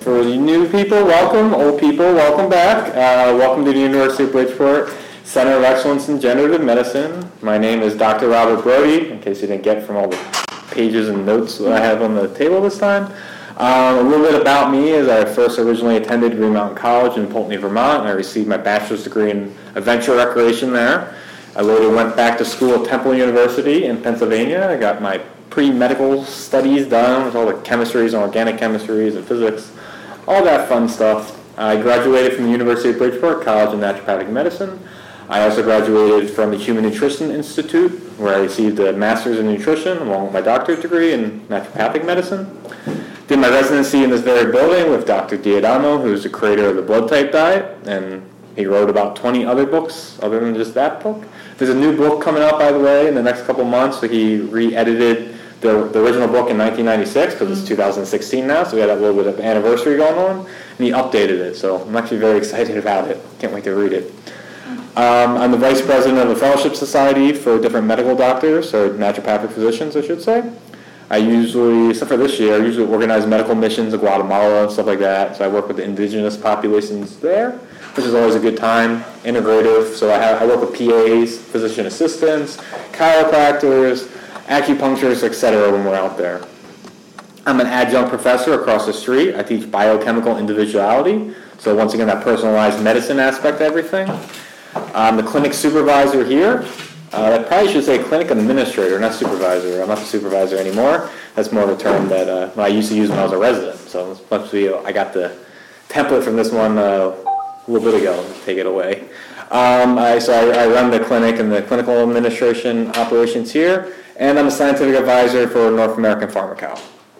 For the new people, welcome. Old people, welcome back. Welcome to the University of Bridgeport Center of Excellence in Generative Medicine. My name is Dr. Robert Brody, in case you didn't get from all the pages and notes that I have on the table this time. A little bit about me is I first originally attended Green Mountain College in Poultney, Vermont, and I received my bachelor's degree in adventure recreation there. I later went back to school at Temple University in Pennsylvania. I got my pre-medical studies done with all the chemistries and organic chemistries and physics, all that fun stuff. I graduated from the University of Bridgeport College of Naturopathic Medicine. I also graduated from the Human Nutrition Institute, where I received a master's in nutrition along with my doctorate degree in naturopathic medicine. Did my residency in this very building with Dr. D'Adamo, who's the creator of the Blood Type Diet, and he wrote about 20 other books other than just that book. There's a new book coming out, by the way, in the next couple months. So he re-edited the original book in 1996, because it's 2016 now, so we had that little bit of anniversary going on, and he updated it. So I'm actually very excited about it. Can't wait to read it. I'm the vice president of the Fellowship Society for different medical doctors, or naturopathic physicians, I should say. I usually, except for this year, I usually organize medical missions to Guatemala and stuff like that. So I work with the indigenous populations there, which is always a good time. Integrative, so I work with PAs, physician assistants, chiropractors, acupuncturists, etc. when we're out there. I'm an adjunct professor across the street. I teach biochemical individuality. So once again, that personalized medicine aspect of everything. I'm the clinic supervisor here. I probably should say clinic administrator, not supervisor. I'm not the supervisor anymore. That's more of a term that I used to use when I was a resident. So I got the template from this one a little bit ago. Take it away. I run the clinic and the clinical administration operations here, and I'm a scientific advisor for North American Pharmacal.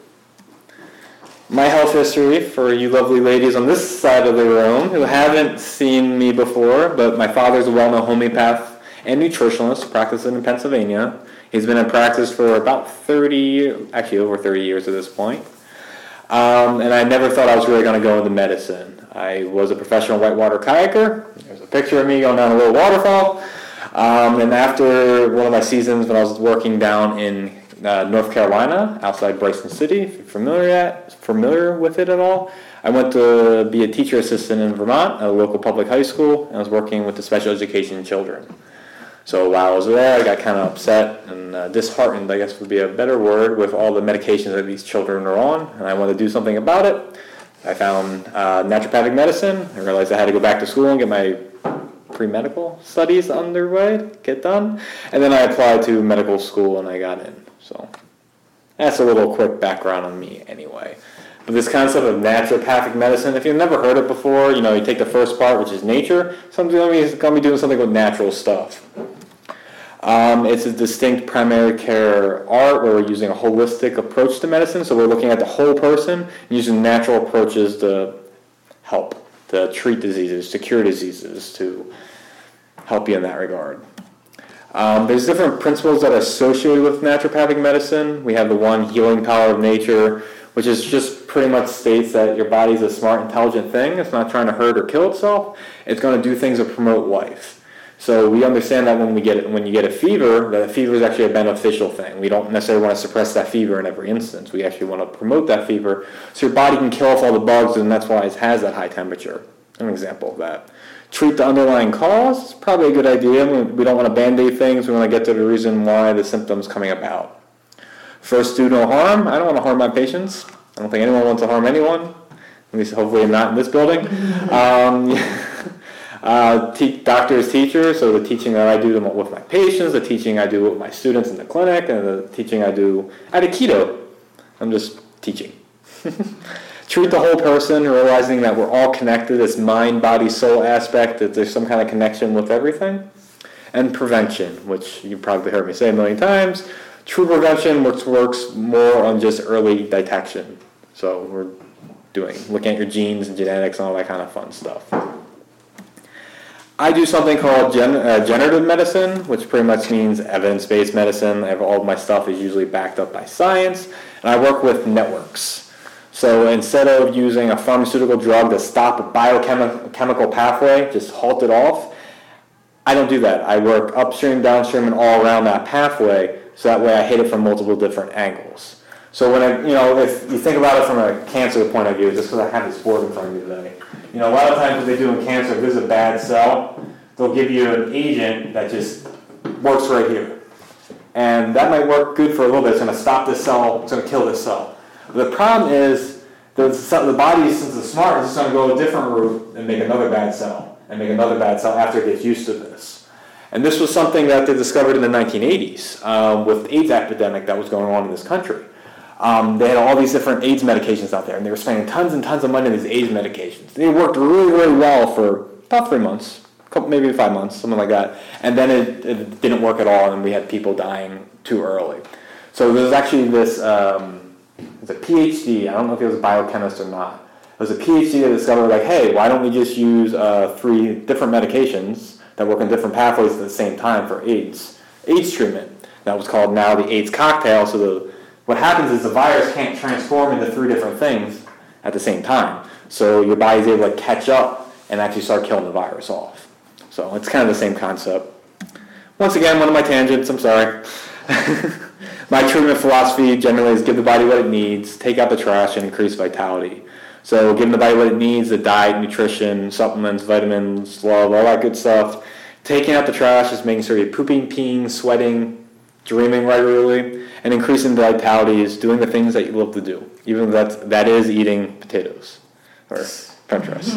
My health history, for you lovely ladies on this side of the room who haven't seen me before, but my father's a well-known homeopath and nutritionist practicing in Pennsylvania. He's been in practice for about over 30 years at this point. And I never thought I was really going to go into medicine. I was a professional whitewater kayaker. There's a picture of me going down a little waterfall. And after one of my seasons when I was working down in North Carolina, outside Bryson City, if you're familiar with it at all, I went to be a teacher assistant in Vermont at a local public high school, and I was working with the special education children. So while I was there, I got kind of upset and disheartened, I guess would be a better word, with all the medications that these children are on, and I wanted to do something about it. I found naturopathic medicine. I realized I had to go back to school and get my pre-medical studies underway, get done, and then I applied to medical school and I got in. So that's a little quick background on me anyway. But this concept of naturopathic medicine, if you've never heard it before, you take the first part, which is nature. Somebody's going to be doing something with natural stuff. It's a distinct primary care art where we're using a holistic approach to medicine. So we're looking at the whole person and using natural approaches to help, to treat diseases, to cure diseases, to help you in that regard. There's different principles that are associated with naturopathic medicine. We have the one, healing power of nature, which is just pretty much states that your body's a smart, intelligent thing. It's not trying to hurt or kill itself. It's going to do things that promote life. So we understand that when you get a fever, that a fever is actually a beneficial thing. We don't necessarily want to suppress that fever in every instance. We actually want to promote that fever so your body can kill off all the bugs, and that's why it has that high temperature. An example of that. Treat the underlying cause. It's probably a good idea. We don't want to band-aid things. We want to get to the reason why the symptom's coming about. First, do no harm. I don't want to harm my patients. I don't think anyone wants to harm anyone. At least hopefully not in this building. Doctor is teacher, so the teaching that I do with my patients, the teaching I do with my students in the clinic, and the teaching I do at Aikido. I'm just teaching. Treat the whole person, realizing that we're all connected, this mind, body, soul aspect, that there's some kind of connection with everything. And prevention, which you've probably heard me say a million times. True prevention, which works more on just early detection. So we're looking at your genes and genetics and all that kind of fun stuff. I do something called generative medicine, which pretty much means evidence-based medicine. All of my stuff is usually backed up by science, and I work with networks. So instead of using a pharmaceutical drug to stop a biochemical pathway, just halt it off, I don't do that. I work upstream, downstream, and all around that pathway, so that way I hit it from multiple different angles. So if you think about it from a cancer point of view, just because I have this board in front of me today, a lot of times what they do in cancer, if there's a bad cell, they'll give you an agent that just works right here. And that might work good for a little bit. It's going to stop this cell. It's going to kill this cell. But the problem is the body, since it's smart, is just going to go a different route and make another bad cell and make another bad cell after it gets used to this. And this was something that they discovered in the 1980s with the AIDS epidemic that was going on in this country. They had all these different AIDS medications out there, and they were spending tons and tons of money on these AIDS medications. They worked really, really well for about 3 months, maybe 5 months, something like that. And then it didn't work at all, and we had people dying too early. So there was actually this, it's a PhD, I don't know if he was a biochemist or not. It was a PhD that discovered, like, hey, why don't we just use 3 different medications that work on different pathways at the same time for AIDS treatment. That was called now the AIDS cocktail. So what happens is the virus can't transform into 3 different things at the same time. So your body's able to catch up and actually start killing the virus off. So it's kind of the same concept. Once again, one of my tangents, I'm sorry. My treatment philosophy generally is give the body what it needs, take out the trash, and increase vitality. So giving the body what it needs, the diet, nutrition, supplements, vitamins, love, all that good stuff. Taking out the trash is making sure you're pooping, peeing, sweating, dreaming regularly, and increasing vitality is doing the things that you love to do, even if that is eating potatoes or french fries.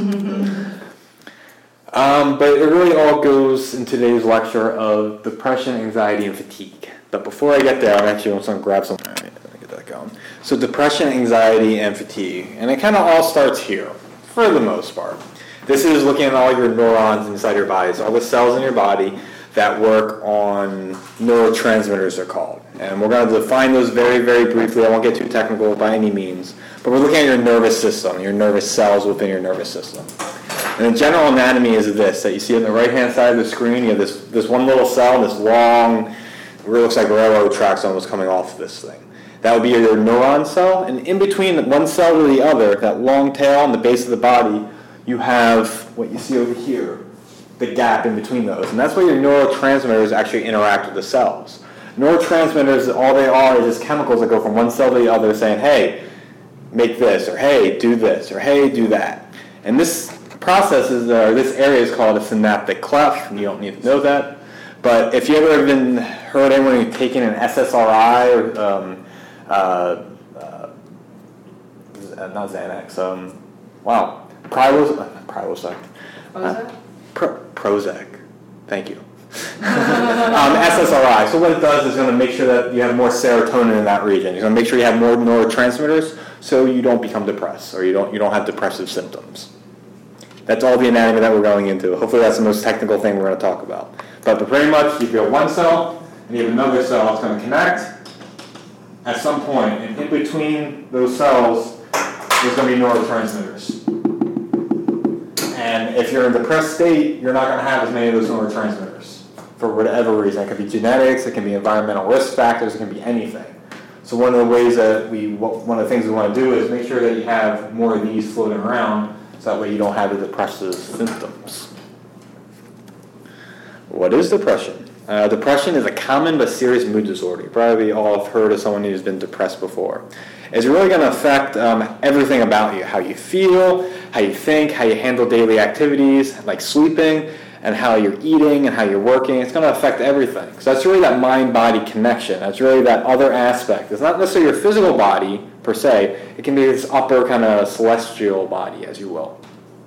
But it really all goes in today's lecture of depression, anxiety, and fatigue. But before I get there, I'm actually going to grab some. All right, let me get that going. So depression, anxiety, and fatigue. And it kind of all starts here, for the most part. This is looking at all your neurons inside your body. So all the cells in your body that work on neurotransmitters, they're called. And we're going to define those very, very briefly. I won't get too technical by any means. But we're looking at your nervous system, your nervous cells within your nervous system. And the general anatomy is this, that you see on the right-hand side of the screen, you have this one little cell, this long, it really looks like railroad tracks almost coming off of this thing. That would be your neuron cell, and in between one cell to the other, that long tail on the base of the body, you have what you see over here, the gap in between those. And that's where your neurotransmitters actually interact with the cells. Neurotransmitters, all they are is just chemicals that go from one cell to the other saying, hey, make this, or hey, do this, or hey, do that. And this process is, this area is called a synaptic cleft, and you don't need to know that. But if you ever been heard anyone taking an SSRI or not Xanax, Prilosec. Prozac. Thank you. SSRI. So what it does is going to make sure that you have more serotonin in that region. It's going to make sure you have more neurotransmitters, so you don't become depressed or you don't have depressive symptoms. That's all the anatomy that we're going into. Hopefully that's the most technical thing we're going to talk about. But pretty much, if you have one cell and you have another cell, it's going to connect at some point, and in between those cells, there's going to be neurotransmitters. And if you're in a depressed state, you're not going to have as many of those neurotransmitters for whatever reason. It could be genetics, it can be environmental risk factors, it can be anything. So one of the ways that one of the things we want to do is make sure that you have more of these floating around, so that way you don't have the depressive symptoms. What is depression? Depression is a common but serious mood disorder. You probably all have heard of someone who's been depressed before. It's really going to affect everything about you, how you feel, how you think, how you handle daily activities, like sleeping, and how you're eating and how you're working. It's going to affect everything. So that's really that mind-body connection. That's really that other aspect. It's not necessarily your physical body, per se. It can be this upper kind of celestial body, as you will.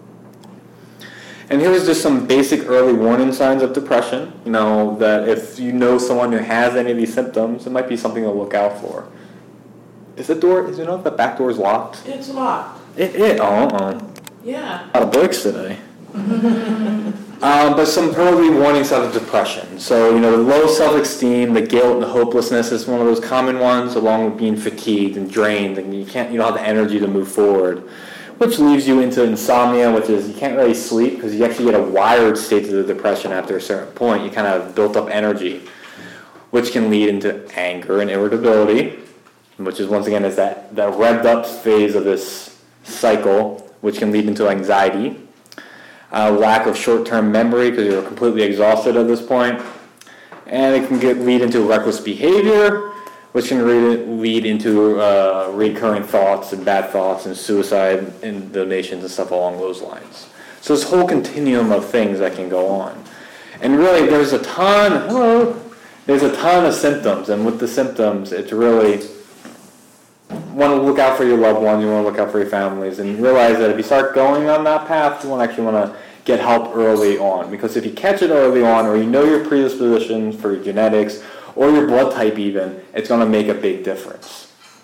And here's just some basic early warning signs of depression. That if you know someone who has any of these symptoms, it might be something to look out for. Is if the back door is locked? It's locked. Yeah. A lot of breaks today. But some early warning signs of depression. So, the low self-esteem, the guilt, and the hopelessness is one of those common ones, along with being fatigued and drained, and you don't have the energy to move forward, which leads you into insomnia, which is you can't really sleep because you actually get a wired state of the depression after a certain point. You kind of have built up energy, which can lead into anger and irritability, which is once again is that revved up phase of this cycle, which can lead into anxiety. Lack of short-term memory because you're completely exhausted at this point. And it can lead into reckless behavior, which can lead into recurring thoughts and bad thoughts and suicide and donations and stuff along those lines. So this whole continuum of things that can go on. And really there's a ton of symptoms, and with the symptoms it's really want to look out for your loved ones, you want to look out for your families, and realize that if you start going on that path, you want to get help early on. Because if you catch it early on, or you know your predispositions for your genetics, or your blood type even, it's going to make a big difference.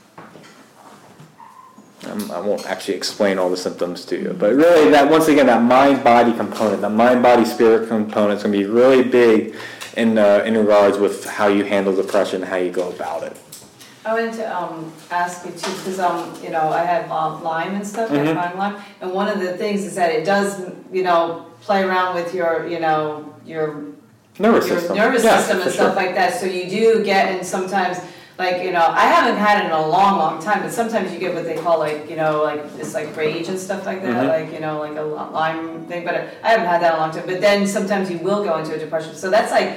I won't actually explain all the symptoms to you, but really that, once again, that mind-body component, that mind-body-spirit component is going to be really big in regards with how you handle depression, how you go about it. I wanted to ask you too, because I have Lyme and stuff, Mm-hmm. chronic Lyme, and one of the things is that it does, play around with your Nervous system. And stuff like that. So you do get, and sometimes, I haven't had it in a long, long time, but sometimes you get what they call like this rage and stuff like that, Mm-hmm. like a Lyme thing. But I haven't had that in a long time. But then sometimes you will go into a depression. So that's like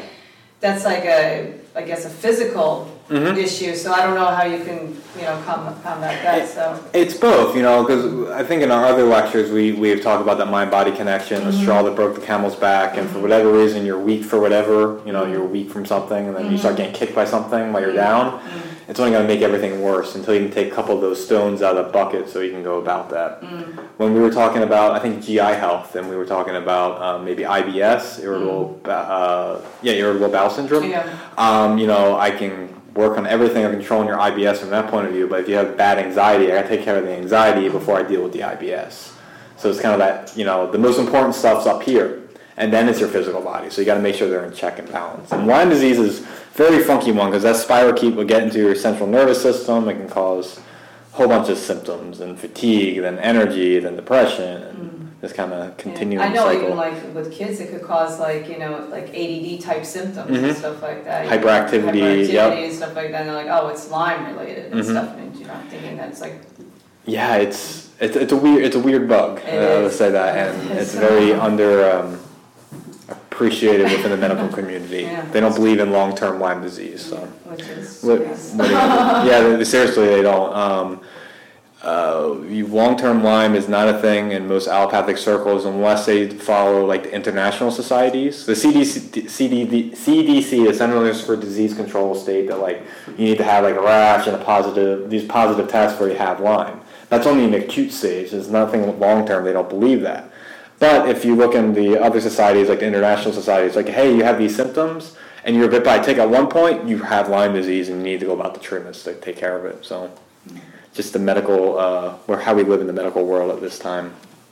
a physical Mm-hmm. issue. So I don't know how you can combat that. So It's both, because I think in our other lectures we've talked about that mind-body connection, the straw that broke the camel's back, and for whatever reason you're weak for whatever, you're weak from something, and then you start getting kicked by something while you're down. It's only going to make everything worse until you can take a couple of those stones out of the bucket so you can go about that. When we were talking about, I think, GI health, and we were talking about maybe IBS, irritable bowel syndrome, I can work on everything of controlling your IBS from that point of view, but if you have bad anxiety, I gotta take care of the anxiety before I deal with the IBS. So it's kind of that, the most important stuff's up here, and then it's your physical body, so you gotta make sure they're in check and balance. And Lyme disease is a very funky one, because that spirochete will get into your central nervous system. It can cause a whole bunch of symptoms, and fatigue, then energy, then depression, and this kind of continuing I know cycle. even with kids it could cause ADD type symptoms and stuff like that. Hyperactivity, yep. And stuff like that. And they're like, oh, it's Lyme related and stuff, and thinking that it's like. Yeah, it's a weird bug. I would say that, and it's very under appreciated within the medical community. They don't believe in long-term Lyme disease. So. Which is seriously, they don't. Long-term Lyme is not a thing in most allopathic circles unless they follow the international societies. The CDC, the Centers for Disease Control, state that you need to have a rash and these positive tests where you have Lyme. That's only in the acute stage. There's nothing long-term. They don't believe that. But if you look in the other societies, like the international societies, hey, you have these symptoms and you're bit by a tick at one point, you have Lyme disease and you need to go about the treatments to take care of it. So. Just the medical, or how we live in the medical world at this time.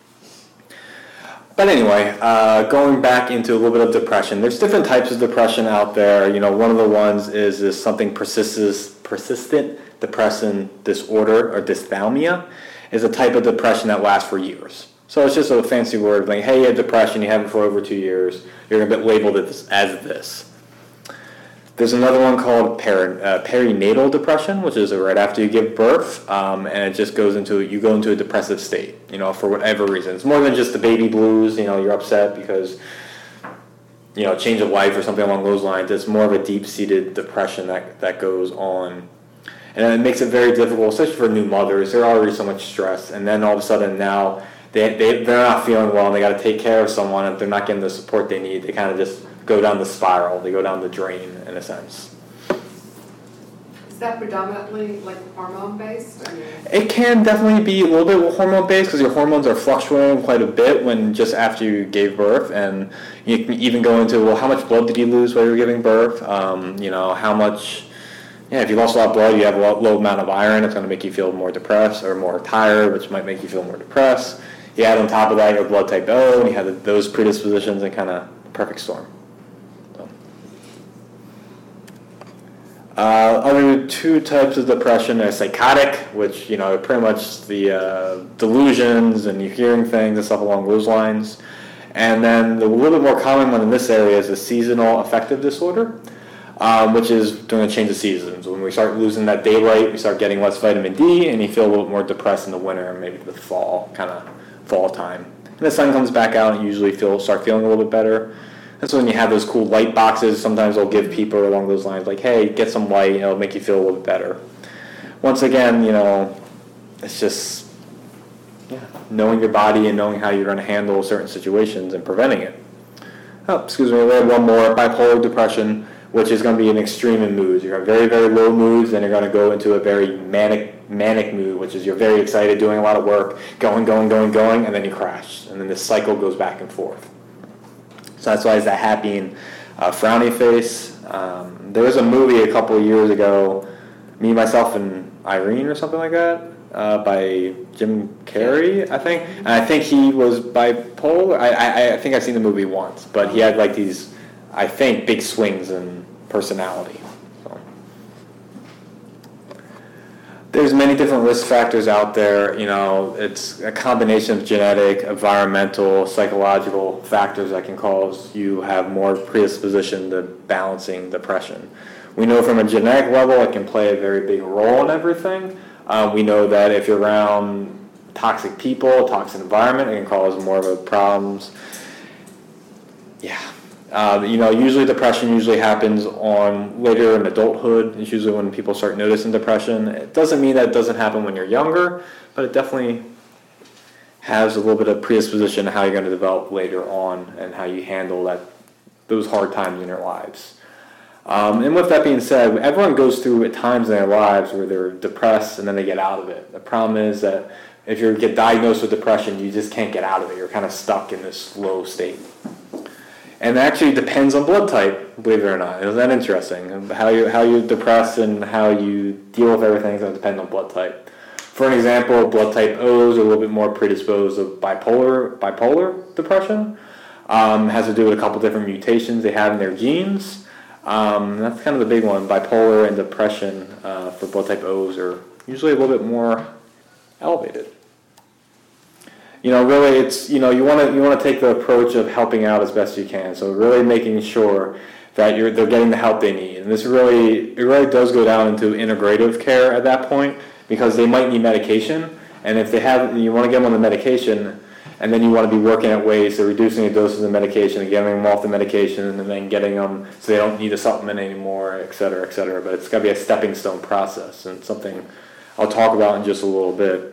But anyway, going back into a little bit of depression, there's different types of depression out there. One of the ones is this something persistent depressive disorder, or dysthymia, is a type of depression that lasts for years. So it's just a fancy word, hey, you have depression, you have it for over 2 years, you're a bit labeled as this. There's another one called perinatal depression, which is right after you give birth, and it just you go into a depressive state, for whatever reason. It's more than just the baby blues, you're upset because, change of life or something along those lines. It's more of a deep-seated depression that goes on. And it makes it very difficult, especially for new mothers. They're already so much stress, and then all of a sudden now they're not feeling well, and they got to take care of someone, and if they're not getting the support they need, they kind of just go down the spiral. They go down the drain, in a sense. Is that predominantly hormone-based? It can definitely be a little bit hormone-based because your hormones are fluctuating quite a bit when just after you gave birth, and you can even go into, how much blood did you lose while you were giving birth? How much. If you lost a lot of blood, you have a low amount of iron. It's going to make you feel more depressed or more tired, which might make you feel more depressed. You add on top of that your blood type O, and you have those predispositions, and kind of perfect storm. Other two types of depression are psychotic, which, pretty much the delusions and you're hearing things and stuff along those lines. And then the little bit more common one in this area is the seasonal affective disorder, which is during the change of seasons. When we start losing that daylight, we start getting less vitamin D, and you feel a little more depressed in the winter and maybe the fall time. And the sun comes back out, and you usually start feeling a little bit better. And so when you have those cool light boxes, sometimes they'll give people along those lines, like, hey, get some light, it'll make you feel a little bit better. Once again, it's just knowing your body and knowing how you're going to handle certain situations and preventing it. Oh, excuse me, we have one more, bipolar depression, which is going to be an extreme in moods. You're going to have very, very low moods, and you're going to go into a very manic mood, which is you're very excited, doing a lot of work, going, and then you crash. And then this cycle goes back and forth. So that's why it's that happy and frowny face. There was a movie a couple of years ago, Me, Myself, and Irene or something like that, by Jim Carrey, I think. And I think he was bipolar. I think I've seen the movie once, but he had like these, I think, big swings in personality. So. There's many different risk factors out there. It's a combination of genetic, environmental, psychological factors that can cause you have more predisposition to balancing depression. We know from a genetic level it can play a very big role in everything. We know that if you're around toxic people, toxic environment, it can cause more of a problems. Yeah. Usually depression usually happens on later in adulthood. It's usually when people start noticing depression. It doesn't mean that it doesn't happen when you're younger, but it definitely has a little bit of predisposition to how you're going to develop later on and how you handle those hard times in your lives. And with that being said, everyone goes through at times in their lives where they're depressed and then they get out of it. The problem is that if you get diagnosed with depression, you just can't get out of it. You're kind of stuck in this low state. And it actually depends on blood type, believe it or not. Isn't that interesting? How you're depressed and how you deal with everything is going to depend on blood type. For an example, blood type O's are a little bit more predisposed of bipolar depression. Has to do with a couple different mutations they have in their genes. That's kind of the big one. Bipolar and depression for blood type O's are usually a little bit more elevated. Really, it's you want to take the approach of helping out as best you can. So really making sure that they're getting the help they need, and it really does go down into integrative care at that point because they might need medication, and if you want to get them on the medication, and then you want to be working at ways of reducing the doses of medication and getting them off the medication, and then getting them so they don't need a supplement anymore, et cetera, et cetera. But it's got to be a stepping stone process, and something I'll talk about in just a little bit.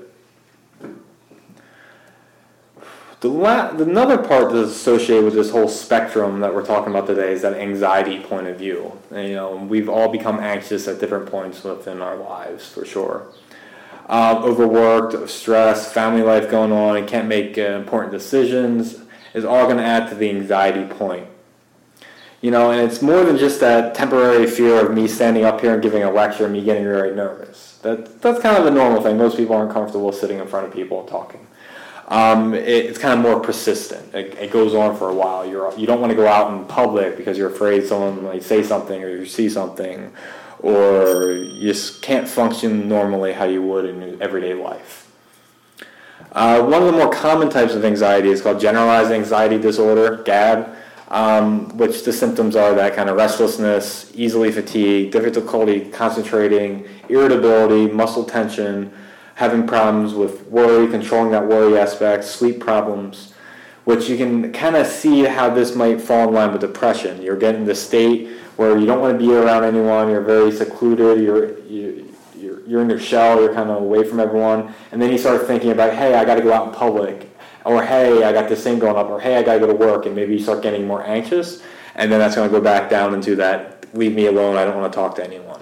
Another part that's associated with this whole spectrum that we're talking about today is that anxiety point of view. And, we've all become anxious at different points within our lives, for sure. Overworked, stress, family life going on, and can't make important decisions is all going to add to the anxiety point. And it's more than just that temporary fear of me standing up here and giving a lecture and me getting very nervous. That's kind of a normal thing. Most people aren't comfortable sitting in front of people and talking. It's kind of more persistent. It goes on for a while. You don't want to go out in public because you're afraid someone might say something or you see something, or you just can't function normally how you would in your everyday life. One of the more common types of anxiety is called generalized anxiety disorder, GAD, which the symptoms are that kind of restlessness, easily fatigued, difficulty concentrating, irritability, muscle tension, having problems with worry, controlling that worry aspect, sleep problems, which you can kind of see how this might fall in line with depression. You're getting the state where you don't want to be around anyone, you're very secluded, you're in your shell, you're kind of away from everyone, and then you start thinking about, hey, I got to go out in public, or hey, I got this thing going up, or hey, I got to go to work, and maybe you start getting more anxious, and then that's going to go back down into that, leave me alone, I don't want to talk to anyone.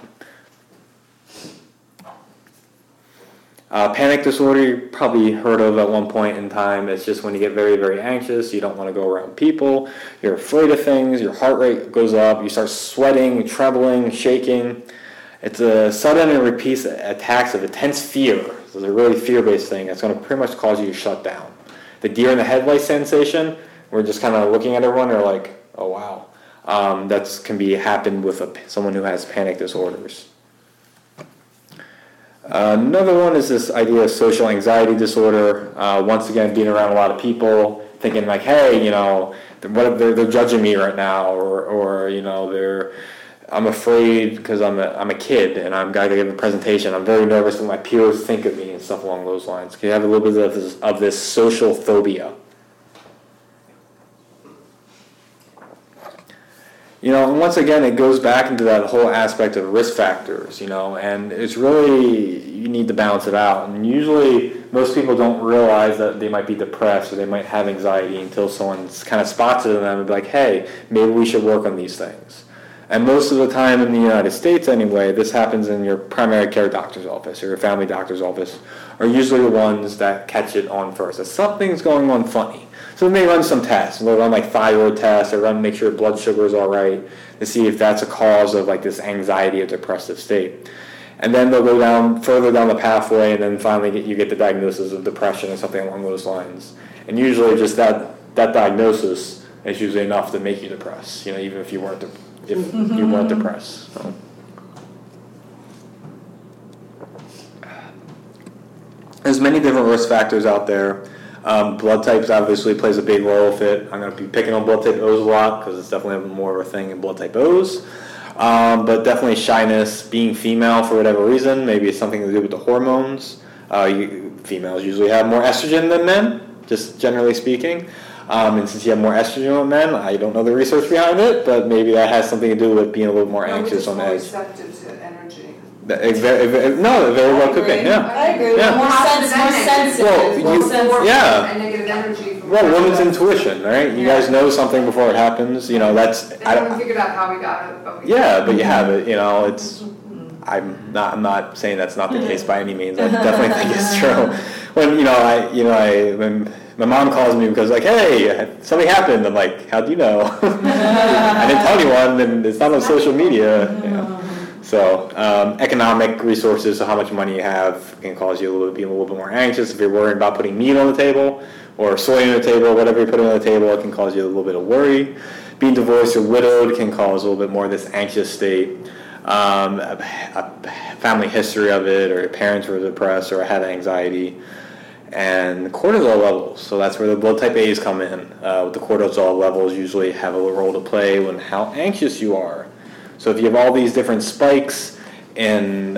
Panic disorder, you probably heard of at one point in time. It's just when you get very, very anxious, you don't want to go around people, you're afraid of things, your heart rate goes up, you start sweating, trembling, shaking. It's a sudden and repeat attacks of intense fear. So it's a really fear-based thing. It's going to pretty much cause you to shut down. The deer in the headlights sensation, we're just kind of looking at everyone and like, oh wow. That can happen with someone who has panic disorders. Another one is this idea of social anxiety disorder. Once again, being around a lot of people, thinking like, hey, they're judging me right now, or I'm afraid because I'm a kid and I'm got to give a presentation. I'm very nervous what my peers think of me and stuff along those lines. You have a little bit of this social phobia. And once again, it goes back into that whole aspect of risk factors, and it's really, you need to balance it out. And usually, most people don't realize that they might be depressed or they might have anxiety until someone kind of spots it in them and be like, hey, maybe we should work on these things. And most of the time in the United States anyway, this happens in your primary care doctor's office or your family doctor's office, are usually the ones that catch it on first. If something's going on funny. So they may run some tests. They'll run like thyroid tests or make sure your blood sugar is all right to see if that's a cause of like this anxiety or depressive state. And then they'll go further down the pathway, and then finally you get the diagnosis of depression or something along those lines. And usually just that diagnosis is usually enough to make you depressed, even if you weren't depressed. So. There's many different risk factors out there. Blood types obviously plays a big role with it. I'm going to be picking on blood type O's a lot because it's definitely more of a thing in blood type O's. But definitely shyness, being female for whatever reason, maybe it's something to do with the hormones. Females usually have more estrogen than men, just generally speaking. And since you have more estrogen than men, I don't know the research behind it, but maybe that has something to do with being a little more anxious on edge. Receptive to energy. It very well could be. Yeah. I agree. Yeah. More sensitive. Well, and negative energy. Well, women's intuition, right? You guys know something before it happens. That's. I haven't figured out how we got it, but but you have it. It's. I'm not saying that's not the case by any means. I definitely think it's true. When my mom calls me because like, hey, something happened. I'm like, how do you know? I didn't tell anyone, and it's not on social media. So economic resources, so how much money you have, can cause you be a little bit more anxious. If you're worried about putting meat on the table or soy on the table, whatever you're putting on the table, it can cause you a little bit of worry. Being divorced or widowed can cause a little bit more of this anxious state. A family history of it, or your parents were depressed or had anxiety. And cortisol levels, so that's where the blood type A's come in. The cortisol levels usually have a role to play in how anxious you are. So if you have all these different spikes in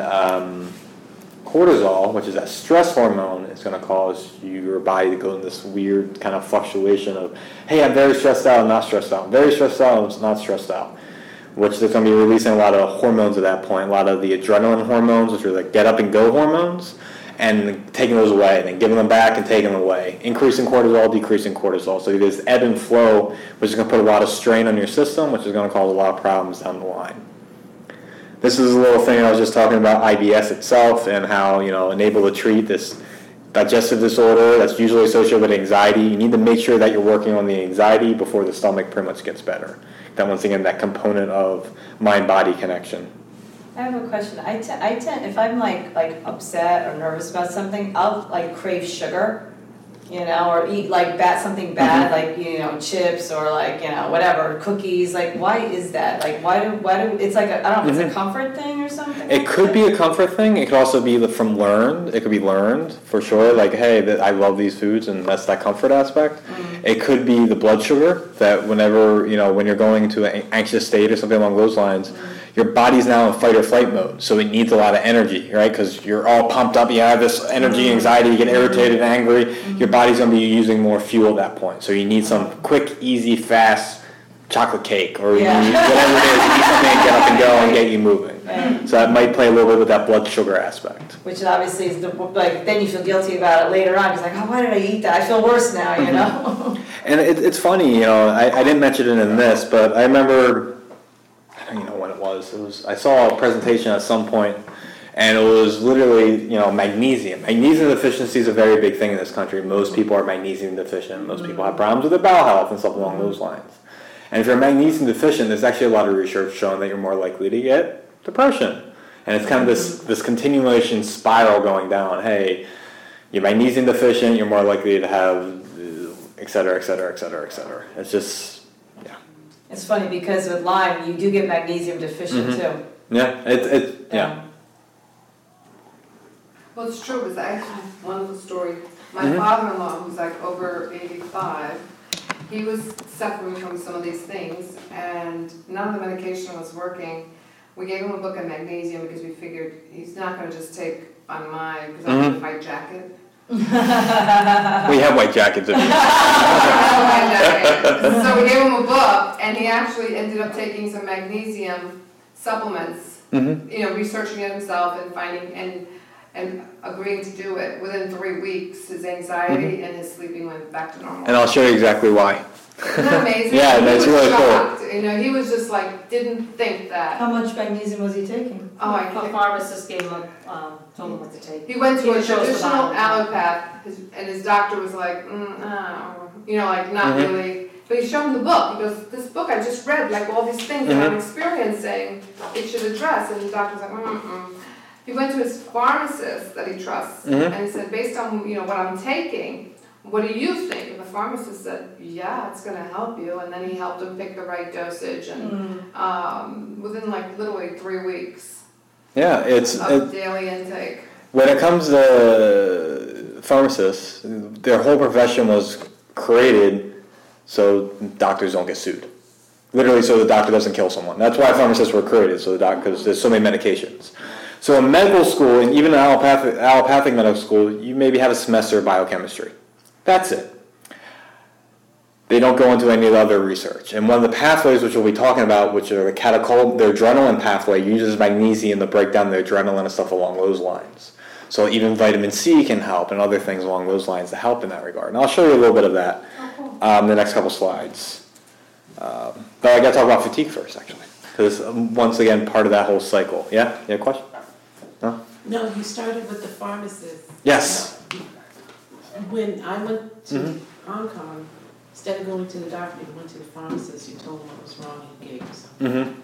cortisol, which is that stress hormone, it's going to cause your body to go in this weird kind of fluctuation of, hey, I'm very stressed out, I'm not stressed out. I'm very stressed out, I'm not stressed out. Which they're going to be releasing a lot of hormones at that point, a lot of the adrenaline hormones, which are like get up and go hormones, and taking those away, and then giving them back and taking them away. Increasing cortisol, decreasing cortisol. So there's ebb and flow, which is going to put a lot of strain on your system, which is going to cause a lot of problems down the line. This is a little thing I was just talking about, IBS itself, and how, enable to treat this digestive disorder that's usually associated with anxiety. You need to make sure that you're working on the anxiety before the stomach pretty much gets better. That once again, that component of mind-body connection. I have a question. I tend, if I'm like upset or nervous about something, I'll like crave sugar, or eat like something bad, like chips or like whatever, cookies. Like, why is that? Like, why do it's like I don't know if it's a comfort thing or something. It could be a comfort thing. It could also be from learned. It could be learned for sure. Like, hey, I love these foods, and that's that comfort aspect. It could be the blood sugar that whenever when you're going into an anxious state or something along those lines. Your body's now in fight or flight mode, so it needs a lot of energy, right? Because you're all pumped up, you have this energy, anxiety, you get irritated, angry. Your body's going to be using more fuel at that point. So you need some quick, easy, fast chocolate cake, or whatever it is. You need something to get up and go and get you moving. Right. So that might play a little bit with that blood sugar aspect. Which obviously is then you feel guilty about it later on. It's like, oh, why did I eat that? I feel worse now, And it's funny, I didn't mention it in this, but I remember. When it was. I saw a presentation at some point, and it was literally, magnesium. Magnesium deficiency is a very big thing in this country. Most people are magnesium deficient. Most people have problems with their bowel health and stuff along those lines. And if you're magnesium deficient, there's actually a lot of research showing that you're more likely to get depression. And it's kind of this continuation spiral going down. Hey, you're magnesium deficient, you're more likely to have, et cetera, et cetera, et cetera, et cetera. It's just... It's funny because with Lyme, you do get magnesium deficient too. Yeah, Well, it's true, because I have one little story. My father-in-law, who's like over 85, he was suffering from some of these things, and none of the medication was working. We gave him a book of magnesium because we figured he's not going to just take on mine, because I have to hijack it. We have white jackets. So we gave him a book, and he actually ended up taking some magnesium supplements, researching it himself and finding and agreeing to do it. Within 3 weeks, his anxiety and his sleeping went back to normal. And I'll show you exactly why. Isn't that amazing? Yeah, that's really shocked. Cool. He was just like, didn't think that. How much magnesium was he taking? Oh, A pharmacist gave him, told him what to take. He went to a chose the traditional bottle. allopath, and his doctor was like, not really. But he showed him the book. He goes, this book I just read, like all these things that I'm experiencing, it should address. And the doctor's like, He went to his pharmacist that he trusts, and he said, based on what I'm taking, what do you think? And the pharmacist said, yeah, it's going to help you. And then he helped him pick the right dosage, and within literally 3 weeks. Yeah, of daily intake. When it comes to pharmacists, their whole profession was created so doctors don't get sued. Literally, so the doctor doesn't kill someone. That's why pharmacists were created, so because there's so many medications. So in medical school, and even in allopathic medical school, you maybe have a semester of biochemistry. That's it. They don't go into any of the other research. And one of the pathways which we'll be talking about, which are the adrenaline pathway, uses magnesium to break down the adrenaline and stuff along those lines. So even vitamin C can help, and other things along those lines to help in that regard. And I'll show you a little bit of that the next couple slides. But I got to talk about fatigue first, actually, because once again, part of that whole cycle. Yeah? You have a question? No? No, you started with the pharmacist. Yes. When I went to Hong Kong, instead of going to the doctor, you went to the pharmacist. You told him what was wrong and gave you something.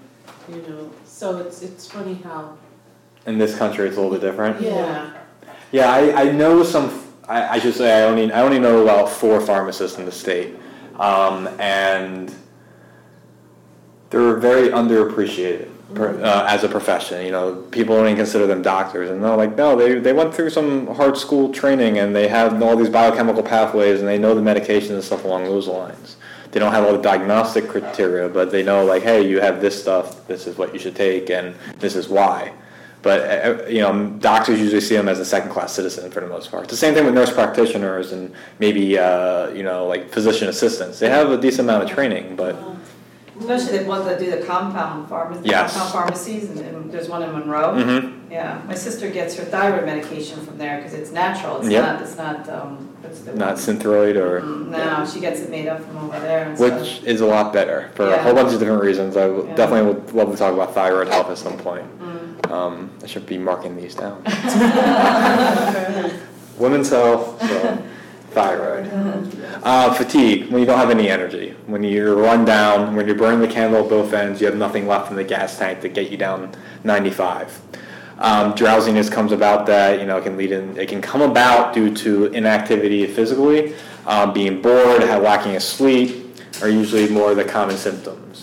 So it's funny how. In this country, it's a little bit different. Yeah. Yeah, I know some. I should say I only know about 4 pharmacists in the state, and they're very underappreciated as a profession. People don't even consider them doctors, and they're like, no, they went through some hard school training, and they have all these biochemical pathways, and they know the medications and stuff along those lines. They don't have all the diagnostic criteria, but they know, like, hey, you have this stuff, this is what you should take, and this is why. But doctors usually see them as a second-class citizen for the most part. It's the same thing with nurse practitioners and maybe like physician assistants. They have a decent amount of training, but. Especially the ones that do the compound pharmacies, and there's one in Monroe. Yeah, my sister gets her thyroid medication from there because it's natural. It's not. What's the not Synthroid or. No, she gets it made up from over there. And which is a lot better for a whole bunch of different reasons. I definitely would love to talk about thyroid health at some point. I should be marking these down. Women's health, so thyroid. Fatigue, when you don't have any energy. When you're run down, when you're burning the candle at both ends, you have nothing left in the gas tank to get you down 95. Drowsiness comes about that, it can come about due to inactivity physically, being bored, lacking of sleep, are usually more of the common symptoms.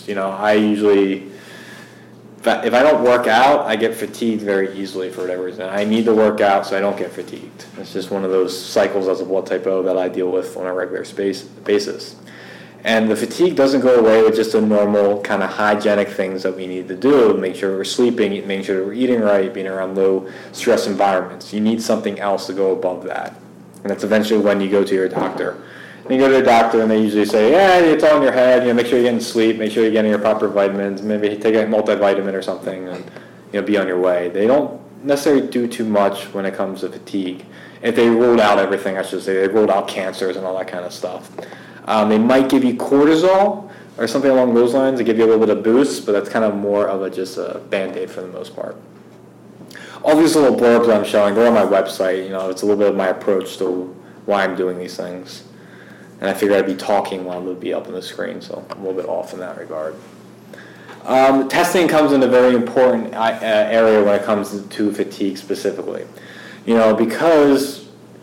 If I don't work out, I get fatigued very easily for whatever reason. I need to work out so I don't get fatigued. It's just one of those cycles as a blood type O that I deal with on a regular basis. And the fatigue doesn't go away with just the normal kind of hygienic things that we need to do, make sure we're sleeping, making sure we're eating right, being around low stress environments. You need something else to go above that. And that's eventually when you go to your doctor. And you go to the doctor and they usually say, yeah, it's all in your head, make sure you're getting sleep, make sure you're getting your proper vitamins, maybe take a multivitamin or something and be on your way. They don't necessarily do too much when it comes to fatigue. If they ruled out everything, I should say, they ruled out cancers and all that kind of stuff. They might give you cortisol or something along those lines to give you a little bit of boost, but that's kind of more of just a Band-Aid for the most part. All these little blurbs I'm showing, they're on my website. It's a little bit of my approach to why I'm doing these things. And I figured I'd be talking while it would be up on the screen, so I'm a little bit off in that regard. Testing comes in a very important area when it comes to fatigue specifically. Because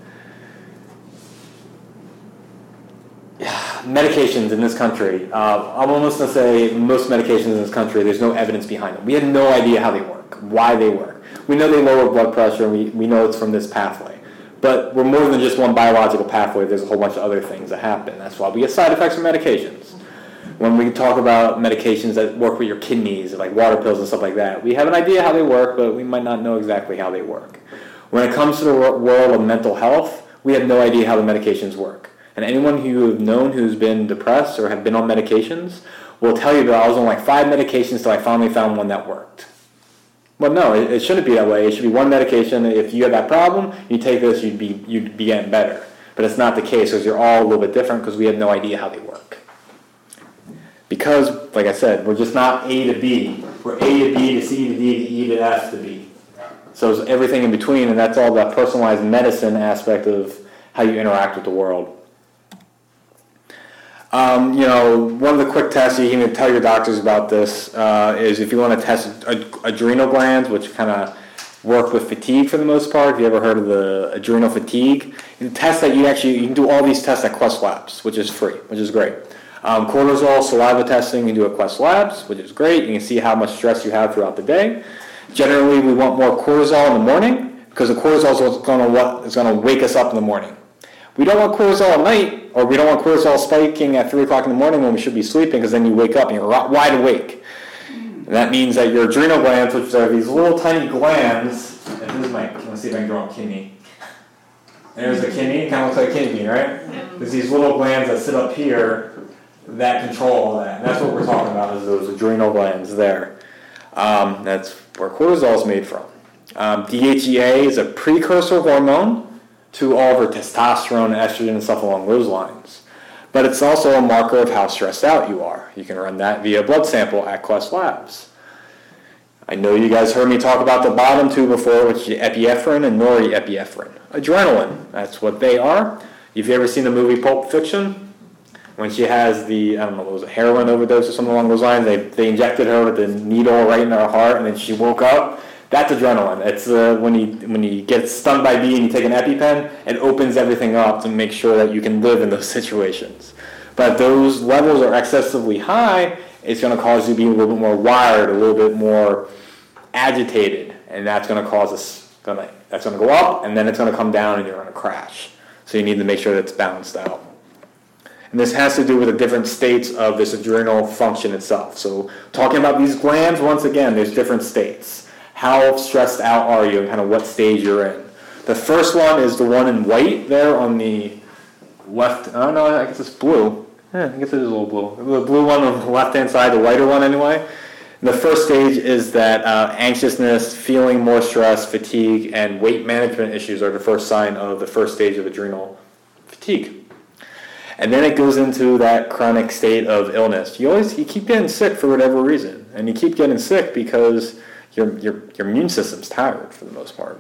medications in this country, I'm almost going to say most medications in this country, there's no evidence behind them. We have no idea how they work, why they work. We know they lower blood pressure, and we know it's from this pathway. But we're more than just one biological pathway. There's a whole bunch of other things that happen. That's why we get side effects from medications. When we talk about medications that work with your kidneys, like water pills and stuff like that, we have an idea how they work, but we might not know exactly how they work. When it comes to the world of mental health, we have no idea how the medications work. And anyone who you've known who's been depressed or have been on medications will tell you that I was on like 5 medications till I finally found one that worked. Well, no, it shouldn't be that way. It should be one medication. If you have that problem, you take this, you'd be getting better. But it's not the case because you're all a little bit different because we have no idea how they work. Because, like I said, we're just not A to B. We're A to B to C to D to E to F to B. So it's everything in between, and that's all that personalized medicine aspect of how you interact with the world. One of the quick tests you can tell your doctors about this is if you want to test adrenal glands, which kind of work with fatigue for the most part. Have you ever heard of the adrenal fatigue? The test that you can do all these tests at Quest Labs, which is free, which is great. Cortisol, saliva testing, you can do at Quest Labs, which is great. You can see how much stress you have throughout the day. Generally, we want more cortisol in the morning because the cortisol is going to wake us up in the morning. We don't want cortisol at night, or we don't want cortisol spiking at 3 o'clock in the morning when we should be sleeping, because then you wake up and you're wide awake. And that means that your adrenal glands, which are these little tiny glands, and this is let's see if I can draw a kidney. There's a kidney, kind of looks like a kidney, right? There's these little glands that sit up here that control all that. And that's what we're talking about, is those adrenal glands there. That's where cortisol is made from. DHEA is a precursor hormone to all of our testosterone, estrogen, and stuff along those lines. But it's also a marker of how stressed out you are. You can run that via blood sample at Quest Labs. I know you guys heard me talk about the bottom two before, which is epinephrine and norepinephrine. Adrenaline, that's what they are. If you've ever seen the movie Pulp Fiction, when she has the, heroin overdose or something along those lines, they injected her with a needle right in her heart, and then she woke up. That's adrenaline. It's when you get stung by a bee and you take an EpiPen, it opens everything up to make sure that you can live in those situations. But if those levels are excessively high, it's going to cause you to be a little bit more wired, a little bit more agitated, and that's going to that's going to go up, and then it's going to come down, and you're going to crash. So you need to make sure that it's balanced out. And this has to do with the different states of this adrenal function itself. So talking about these glands, once again, there's different states. How stressed out are you and kind of what stage you're in? The first one is the one in white there on the left. Oh, no, I guess it's blue. Yeah, I guess it is a little blue. The blue one on the left-hand side, the whiter one anyway. The first stage is that anxiousness, feeling more stress, fatigue, and weight management issues are the first sign of the first stage of adrenal fatigue. And then it goes into that chronic state of illness. You keep getting sick for whatever reason. And you keep getting sick because your immune system's tired for the most part.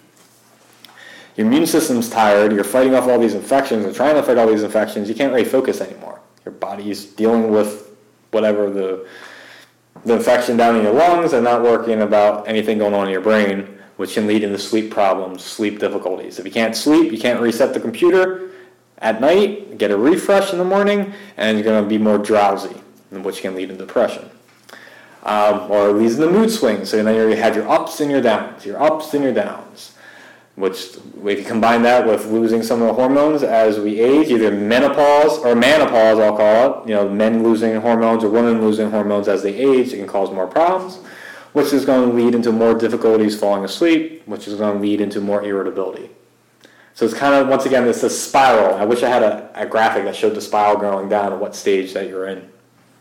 Your immune system's tired, you're fighting off all these infections, and trying to fight all these infections, you can't really focus anymore. Your body's dealing with whatever the infection down in your lungs and not working about anything going on in your brain, which can lead into sleep problems, sleep difficulties. If you can't sleep, you can't reset the computer at night, get a refresh in the morning, and you're going to be more drowsy, which can lead to depression. Or it leads into mood swings. So then you have your ups and your downs. Which, if you combine that with losing some of the hormones as we age, either menopause, I'll call it, men losing hormones or women losing hormones as they age, it can cause more problems, which is going to lead into more difficulties falling asleep, which is going to lead into more irritability. So it's kind of, once again, it's a spiral. I wish I had a graphic that showed the spiral going down and what stage that you're in.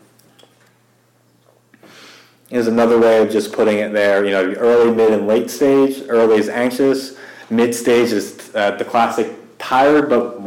Is another way of just putting it there. Early, mid, and late stage. Early is anxious. Mid stage is the classic tired but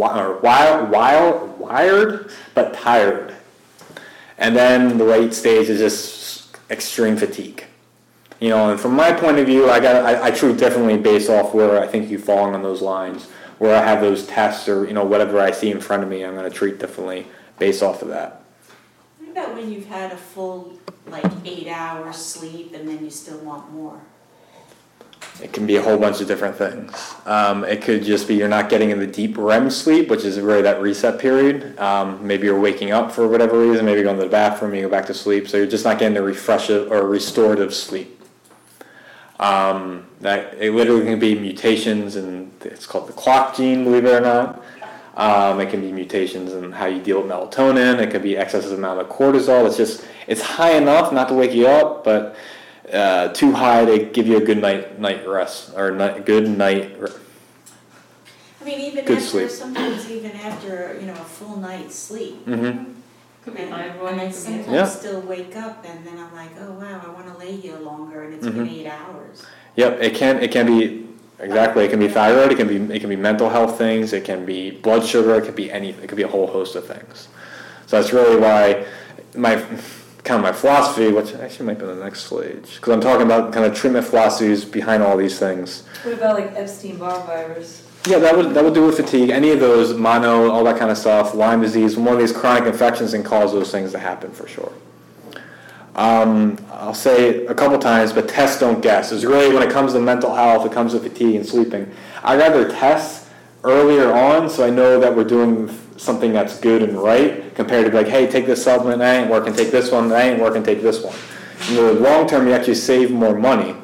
wired but tired. And then the late stage is just extreme fatigue. And from my point of view, I treat differently based off where I think you fall on those lines. Where I have those tests or whatever I see in front of me, I'm going to treat differently based off of that. What about when you've had a full 8 hours sleep and then you still want more? It can be a whole bunch of different things. It could just be you're not getting in the deep REM sleep, which is really that reset period. Maybe you're waking up for whatever reason. Maybe you're going to the bathroom, you go back to sleep. So you're just not getting the refreshive or restorative sleep. That it literally can be mutations, and it's called the clock gene, believe it or not. It can be mutations in how you deal with melatonin. It could be excessive amount of cortisol. It's high enough not to wake you up, but too high to give you a good night rest or good night. I mean, even Good after, sleep. sometimes even after, a full night's sleep. Mm-hmm. Could be And fibroid, I could be- sometimes Yeah. still wake up and then I'm like, oh wow, I wanna lay here longer and it's been 8 hours. Yep, it can be exactly. It can be thyroid. It can be mental health things. It can be blood sugar. It could be anything. It could be a whole host of things. So that's really why my philosophy, which actually might be the next stage, because I'm talking about kind of treatment philosophies behind all these things. What about like Epstein-Barr virus? Yeah, that would do with fatigue. Any of those, mono, all that kind of stuff, Lyme disease, one of these chronic infections can cause those things to happen for sure. I'll say a couple times, but test, don't guess. It's really when it comes to mental health, it comes to fatigue and sleeping. I'd rather test earlier on so I know that we're doing something that's good and right compared to be like, hey, take this supplement, that ain't working, take this one, that ain't working, take this one. In the long term, you actually save more money.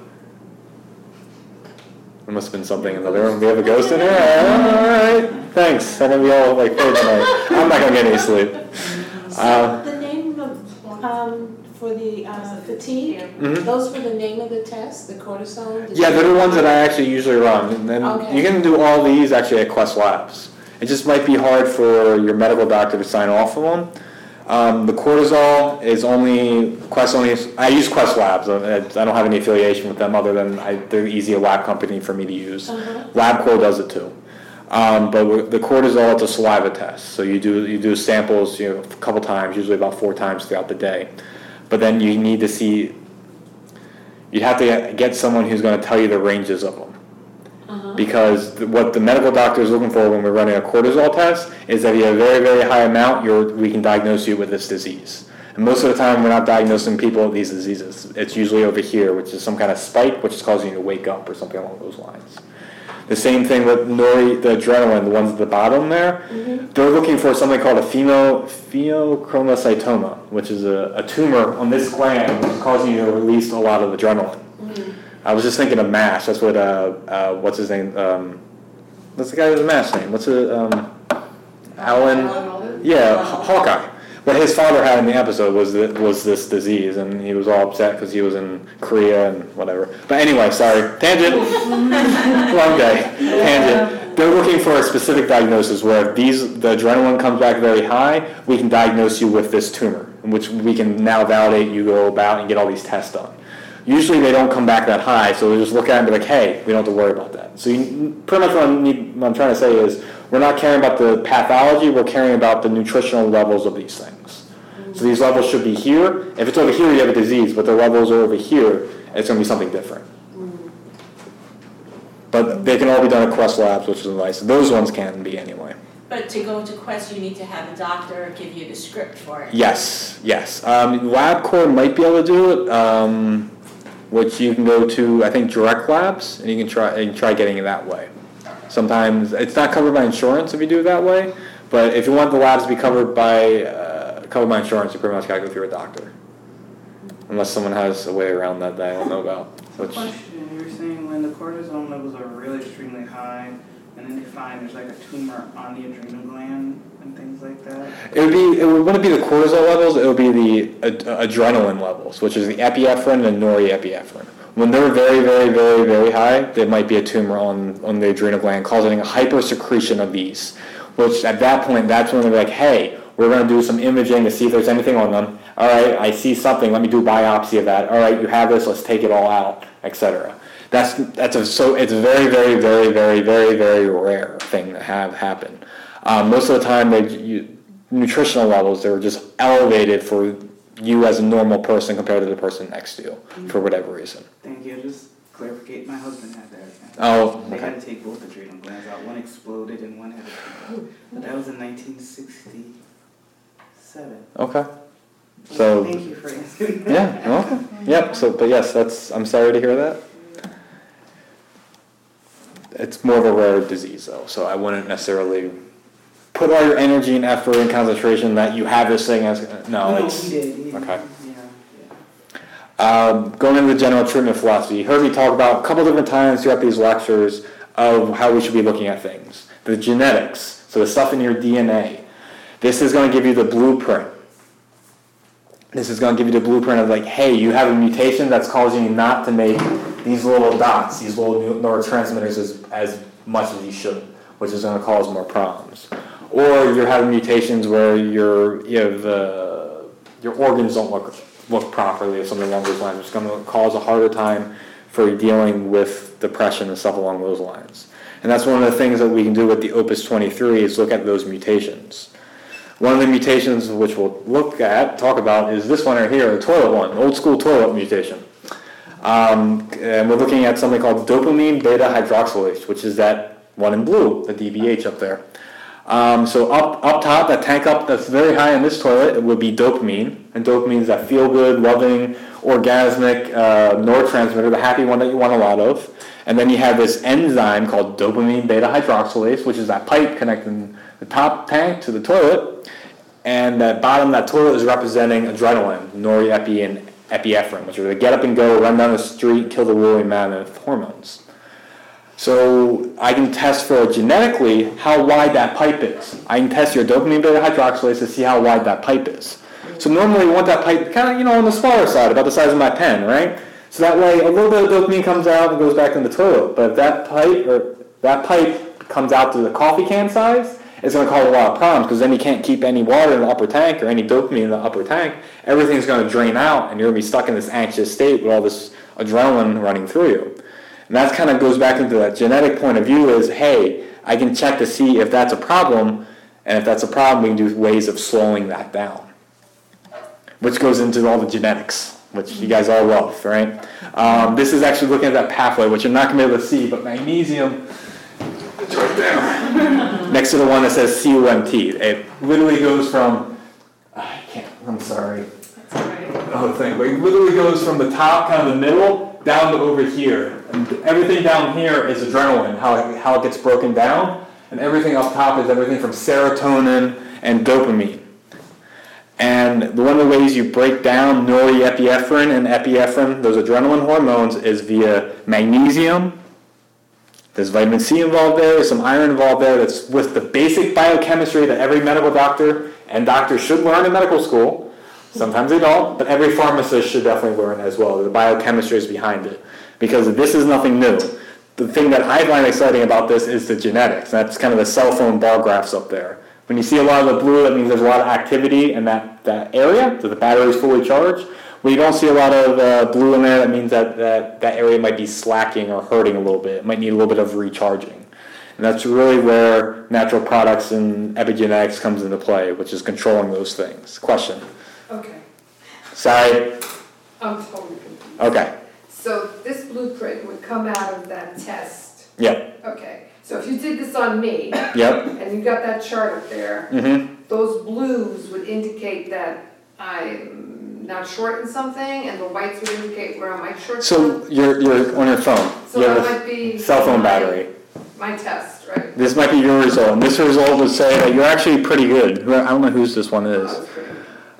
There must have been something in the other room. We have a ghost in here? Alright, thanks. I'm going to be all like fade tonight. I'm not going to get any sleep. So the name of, for the fatigue, Mhm. those were the name of the test, the cortisone? Yeah, they're the ones that I actually usually run. And then Okay. you can do all these actually at Quest Labs. It just might be hard for your medical doctor to sign off on them. The cortisol is Quest only, I use Quest Labs. I don't have any affiliation with them other than they're easy a lab company for me to use. LabCorp does it too. But with the cortisol, it's a saliva test. So you do samples a couple times, usually about 4 times throughout the day. But then you need to see, you'd have to get someone who's going to tell you the ranges of them. Because what the medical doctor is looking for when we're running a cortisol test is that if you have a very, very high amount, we can diagnose you with this disease. And most of the time, we're not diagnosing people with these diseases. It's usually over here, which is some kind of spike, which is causing you to wake up or something along those lines. The same thing with the adrenaline, the ones at the bottom there. They're looking for something called a pheochromocytoma, which is a tumor on this gland, which is causing you to release a lot of adrenaline. I was just thinking of MASH. That's what, what's his name? What's the guy with the MASH name? What's it, Alan? Yeah, Hawkeye. What his father had in the episode was this disease, and he was all upset because he was in Korea and whatever. But anyway, sorry. Tangent. Long day. Tangent. They're looking for a specific diagnosis where if the adrenaline comes back very high, we can diagnose you with this tumor, in which we can now validate you go about and get all these tests done. Usually they don't come back that high, so they just look at it and be like, hey, we don't have to worry about that. So pretty much what I'm trying to say is we're not caring about the pathology, we're caring about the nutritional levels of these things. So these levels should be here. If it's over here, you have a disease, but the levels are over here, it's going to be something different. But they can all be done at Quest Labs, which is nice. Those ones can be anyway. But to go to Quest, you need to have a doctor give you the script for it. Yes. LabCorp might be able to do it. Which you can go to, I think, Direct Labs, and you can try getting it that way. Sometimes it's not covered by insurance if you do it that way, but if you want the labs to be covered by insurance, you pretty much gotta go through a doctor, unless someone has a way around that I don't know about. Question: you were saying when the cortisol levels are really extremely high, and then they find there's like a tumor on the adrenal gland and things like that. It wouldn't be the cortisol levels, it would be the adrenaline levels, which is the epinephrine and norepinephrine. When they're very, very, very, very high, there might be a tumor on the adrenal gland causing a hypersecretion of these, which at that point, that's when they're like, hey, we're going to do some imaging to see if there's anything on them. All right, I see something, let me do a biopsy of that. All right, you have this, let's take it all out, etc. It's a very, very, very, very, very, very rare thing to have happen. Most of the time, nutritional levels, they're just elevated for you as a normal person compared to the person next to you, for whatever reason. Thank you. Just clarificate. My husband had that. Oh, They okay. had to take both adrenal glands out. One exploded and one had a tumor. But that was in 1967. Okay. So, Thank you for answering that. yeah, okay. Yep, but yes, I'm sorry to hear that. It's more of a rare disease, though, so I wouldn't necessarily put all your energy and effort and concentration that you have this thing as, no, it's, he did. okay. Yeah. Going into the general treatment philosophy, you heard me talk about a couple different times throughout these lectures of how we should be looking at things. The genetics, so the stuff in your DNA. This is going to give you the blueprint. This is going to give you the blueprint of like, hey, you have a mutation that's causing you not to make these little dots, these little neurotransmitters as much as you should. which is going to cause more problems. Or you're having mutations where your organs don't look properly, or something along those lines. It's going to cause a harder time for dealing with depression and stuff along those lines. And that's one of the things that we can do with the Opus 23 is look at those mutations. One of the mutations which we'll talk about, is this one right here, the toilet one, old school toilet mutation. And we're looking at something called dopamine beta hydroxylase, which is that one in blue, the DBH up there. So up top, that tank up that's very high in this toilet, it would be dopamine. And dopamine is that feel-good, loving, orgasmic neurotransmitter, the happy one that you want a lot of. And then you have this enzyme called dopamine beta hydroxylase, which is that pipe connecting the top tank to the toilet. And that bottom, that toilet is representing adrenaline, norepi, and epinephrine, which are the get up and go, run down the street, kill the woolly mammoth hormones. So I can test for genetically how wide that pipe is. I can test your dopamine beta hydroxylase to see how wide that pipe is. So normally you want that pipe kind of, on the smaller side, about the size of my pen, right? So that way a little bit of dopamine comes out and goes back in the toilet. But if that pipe comes out to the coffee can size, it's going to cause a lot of problems because then you can't keep any water in the upper tank or any dopamine in the upper tank. Everything's going to drain out and you're going to be stuck in this anxious state with all this adrenaline running through you. And that kind of goes back into that genetic point of view is, hey, I can check to see if that's a problem, and if that's a problem, we can do ways of slowing that down, which goes into all the genetics, which you guys all love, right? This is actually looking at that pathway, which you're not going to be able to see, but magnesium is right there, next to the one that says COMT. It literally goes from, I'm sorry, oh, thing, but it literally goes from the top, kind of the middle, down to over here. And everything down here is adrenaline, how it gets broken down. And everything up top is everything from serotonin and dopamine. And one of the ways you break down norepinephrine and epinephrine, those adrenaline hormones, is via magnesium. There's vitamin C involved there, there's some iron involved there. That's with the basic biochemistry that every medical doctor and doctor should learn in medical school. Sometimes they don't, but every pharmacist should definitely learn as well. The biochemistry is behind it. Because this is nothing new. The thing that I find exciting about this is the genetics. That's kind of the cell phone bar graphs up there. When you see a lot of the blue, that means there's a lot of activity in that area, so the battery is fully charged. When you don't see a lot of blue in there, that means that area might be slacking or hurting a little bit. It might need a little bit of recharging. And that's really where natural products and epigenetics comes into play, which is controlling those things. Question? Okay, Sorry? I'm totally confused. Okay. So this blueprint would come out of that test? Yep. Okay, so if you did this on me, Yep. and you got that chart up there, Mm-hmm. those blues would indicate that I'm not short in something, and the whites would indicate where I might short So you're on your phone. So You have that a might be cell phone battery. my test, right? This might be your result, and this result would say that you're actually pretty good. I don't know whose this one Oh, is. that's great.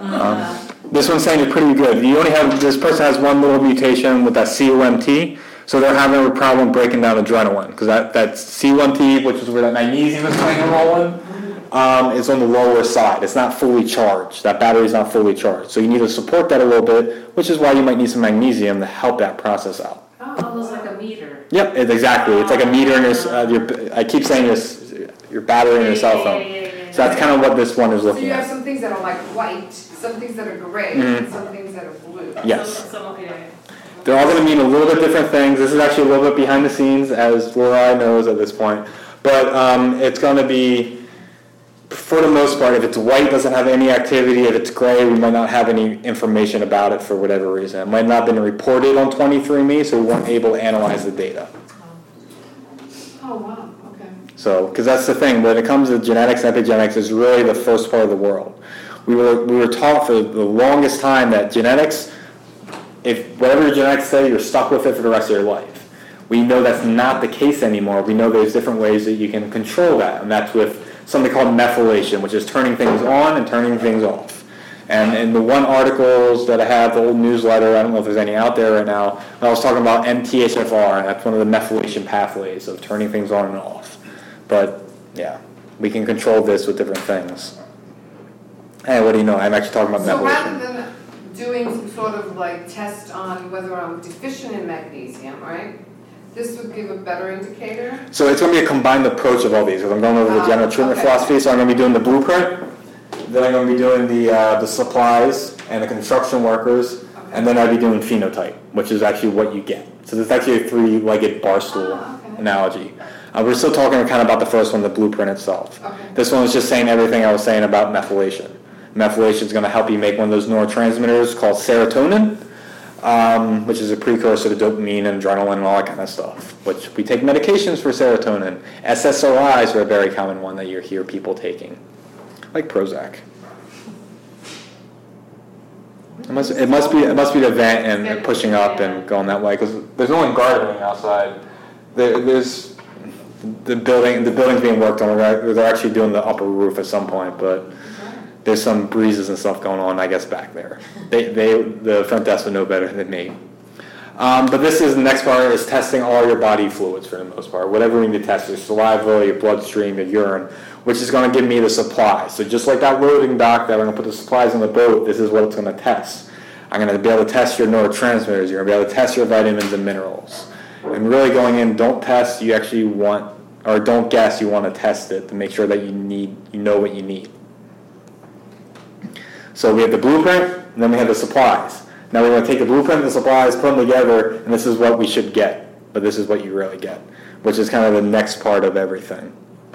This one's saying you're pretty good. You only have, this person has one little mutation with that COMT, so they're having a problem breaking down adrenaline, because that COMT, which is where that magnesium is playing a role in, is on the lower side. It's not fully charged. That battery's not fully charged. So you need to support that a little bit, which is why you might need some magnesium to help that process out. Almost like a meter. Yep, exactly. It's like a meter in your, I keep saying this, your battery in your cell phone. So that's kind of what this one is So looking you have at. some things that are like white, some things that are gray, Mhm. and some things that are blue. Yes. Yeah. They're all going to mean a little bit different things. This is actually a little bit behind the scenes, as Laura knows at this point. But it's going to be, for the most part, if it's white, doesn't have any activity. If it's gray, we might not have any information about it for whatever reason. It might not have been reported on 23andMe, so we weren't able to analyze the data. Oh, wow, okay. So, because that's the thing, when it comes to genetics, epigenetics is really the first part of the world. We were taught for the longest time that genetics, if whatever your genetics say, you're stuck with it for the rest of your life. We know that's not the case anymore. We know there's different ways that you can control that, and that's with something called methylation, which is turning things on and turning things off. And in the one articles that I have, the old newsletter, I don't know if there's any out there right now, I was talking about MTHFR, and that's one of the methylation pathways of turning things on and off. But, yeah, we can control this with different things. Hey, what do you know? I'm actually talking about So methylation. rather than doing some sort of like test on whether I'm deficient in magnesium, right? This would give a better indicator? So it's going to be a combined approach of all these, because I'm going over the general treatment okay. philosophy. So I'm going to be doing the blueprint, then I'm going to be doing the supplies and the construction workers, and then I'll be doing phenotype, which is actually what you get. So this is actually a three-legged bar stool analogy. We're still talking kind of about the first one, the blueprint itself. Okay. This one is just saying everything I was saying about methylation. Methylation is going to help you make one of those neurotransmitters called serotonin, which is a precursor to dopamine and adrenaline and all that kind of stuff, which we take medications for serotonin. SSRIs are a very common one that you hear people taking, like Prozac. It must be the vent and pushing up and going that way, because there's no one gardening outside. There's the building's being worked on. They're actually doing the upper roof at some point, but there's some breezes and stuff going on, I guess, back there. The front desk would know better than me. But this is the next part is testing all your body fluids for the most part. Whatever we need to test, your saliva, your bloodstream, your urine, which is going to give me the supplies. So just like that loading dock that we're going to put the supplies on the boat, this is what it's going to test. I'm going to be able to test your neurotransmitters. You're going to be able to test your vitamins and minerals. And really going in, don't test, you actually want, or don't guess, you want to test it to make sure that you know what you need. So we have the blueprint, and then we have the supplies. Now we're going to take the blueprint and the supplies, put them together, and this is what we should get. But this is what you really get, which is kind of the next part of everything.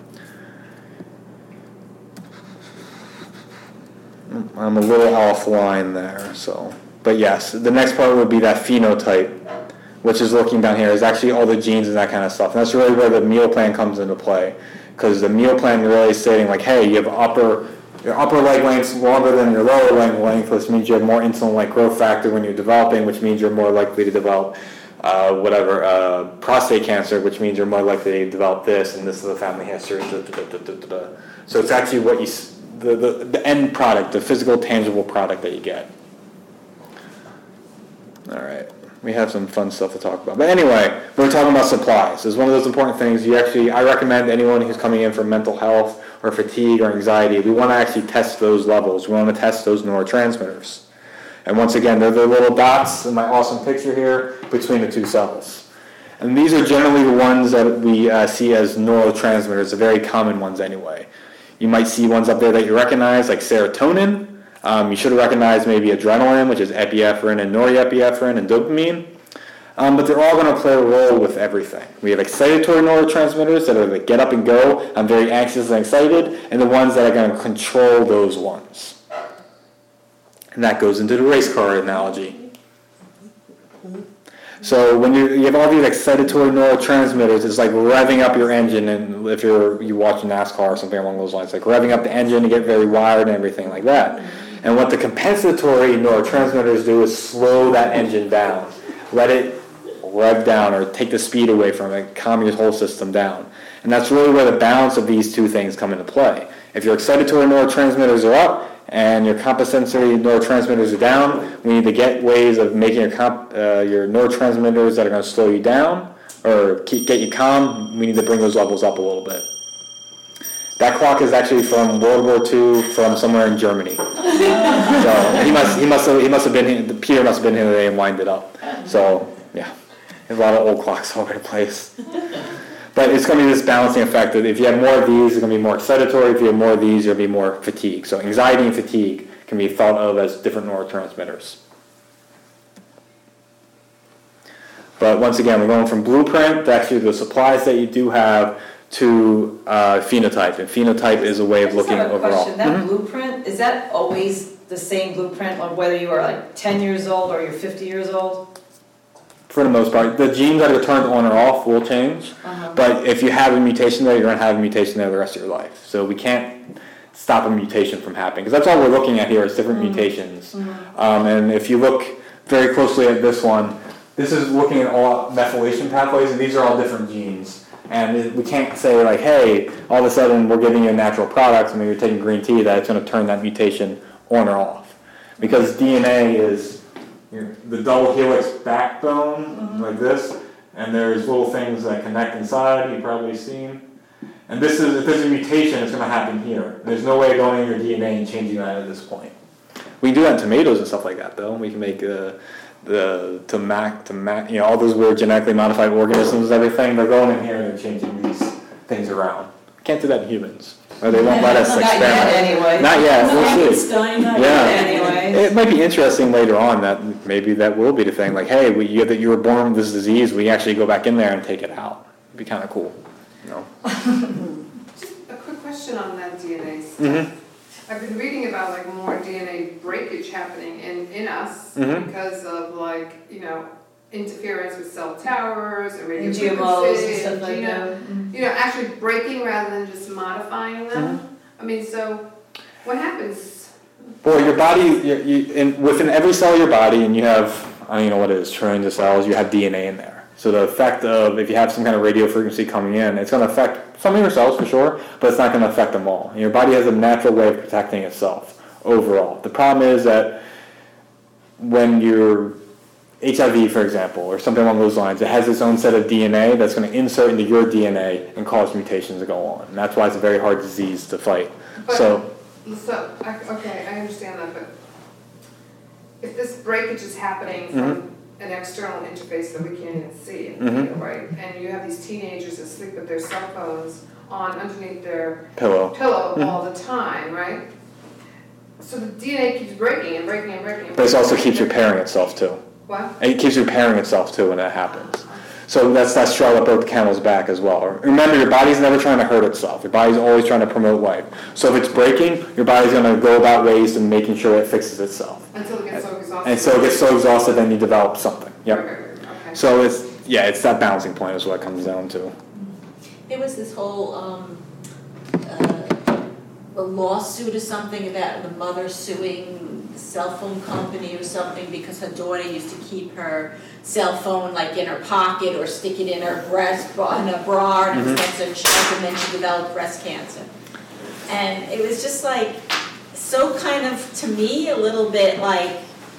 I'm a little offline there, so. But yes, the next part would be that phenotype, which is looking down here, is actually all the genes and that kind of stuff. And that's really where the meal plan comes into play. Because the meal plan is really stating, like, hey, you have your upper leg length's longer than your lower leg length, which means you have more insulin-like growth factor when you're developing, which means you're more likely to develop prostate cancer, which means you're more likely to develop this, and this is the family history. So it's actually what the end product, the physical, tangible product that you get. All right. We have some fun stuff to talk about. But anyway, we're talking about supplies. It's one of those important things. I recommend anyone who's coming in for mental health or fatigue or anxiety, we want to actually test those levels. We want to test those neurotransmitters. And once again, they're the little dots in my awesome picture here between the two cells. And these are generally the ones that we see as neurotransmitters, the very common ones anyway. You might see ones up there that you recognize, like serotonin. You should recognize maybe adrenaline, which is epinephrine and norepinephrine and dopamine. But they're all going to play a role with everything. We have excitatory neurotransmitters that are the get up and go, I'm very anxious and excited, and the ones that are going to control those ones. And that goes into the race car analogy. So when you have all these excitatory neurotransmitters, it's like revving up your engine, and if you watch NASCAR or something along those lines, like revving up the engine to get very wired and everything like that. And what the compensatory neurotransmitters do is slow that engine down. Let it rev down or take the speed away from it, calm your whole system down. And that's really where the balance of these two things come into play. If your excitatory neurotransmitters are up and your compensatory neurotransmitters are down, we need to get ways of making your neurotransmitters that are going to slow you down or get you calm. We need to bring those levels up a little bit. That clock is actually from World War II, from somewhere in Germany. So he must have been here. Peter must have been here today and wind it up. So yeah, there's a lot of old clocks all over the place. But it's going to be this balancing effect that if you have more of these, it's going to be more excitatory. If you have more of these, you'll be more fatigue. So anxiety and fatigue can be thought of as different neurotransmitters. But once again, we're going from blueprint to actually the supplies that you do have to phenotype. And phenotype is a way of looking overall. I have a question. That blueprint, is that always the same blueprint, or whether you are like 10 years old or you're 50 years old? For the most part. The genes that are turned on or off will change. But if you have a mutation there, you're going to have a mutation there the rest of your life. So we can't stop a mutation from happening. Because that's all we're looking at here is different mutations. And if you look very closely at this one, this is looking at all methylation pathways, and these are all different genes. And we can't say like, hey, all of a sudden we're giving you a natural product, when you're taking green tea, that it's going to turn that mutation on or off. Because DNA is the double helix backbone, like this, and there's little things that connect inside, you've probably seen. And this is, if there's a mutation, it's going to happen here. There's no way of going in your DNA and changing that at this point. We can do that in tomatoes and stuff like that, though. We can make all those weird genetically modified organisms, everything, they're going in here and they're changing these things around. Can't do that in humans. Or they won't let us experiment. Not yet, anyway. Not yet, we'll see. Frankenstein, not Yeah. yet. Anyway. It might be interesting later on that maybe that will be the thing. Like, hey, that you were born with this disease, we actually go back in there and take it out. It'd be kind of cool. Just a quick question on that DNA stuff. Mm-hmm. I've been reading about like more DNA breakage happening in us Mhm. because of like, interference with cell towers and radio And GMOs and frequency stuff like that. actually breaking rather than just modifying them. Mm-hmm. I mean, so what happens? Well, your body, within every cell of your body, and you have, I don't know what it is, trillions of cells, you have DNA in there. So the effect of, if you have some kind of radio frequency coming in, it's going to affect some of your cells for sure, but it's not going to affect them all. And your body has a natural way of protecting itself overall. The problem is that when you're HIV, for example, or something along those lines, it has its own set of DNA that's going to insert into your DNA and cause mutations to go on. And that's why it's a very hard disease to fight. But- Okay, I understand that, but if this breakage is happening from an external interface that we can't even see and feel, right? And you have these teenagers that sleep with their cell phones on underneath their Pillow. all the time, right? So the DNA keeps breaking and breaking and breaking. But it also keeps repairing itself too. What? And it keeps repairing itself too when that happens. So that's straw that broke the camel's back as well. Remember, your body's never trying to hurt itself. Your body's always trying to promote life. So if it's breaking, your body's going to go about ways to making sure it fixes itself. Until it gets so exhausted. And so it gets so exhausted, then you develop something. Yep. Okay. So it's that balancing point is what it comes down to. There was this whole a lawsuit or something about the mother suing the cell phone company or something because her daughter used to keep her cell phone like in her pocket or stick it in her breast, in a bra, and it was like so choke, and then she developed breast cancer. And it was just like so kind of, to me, a little bit like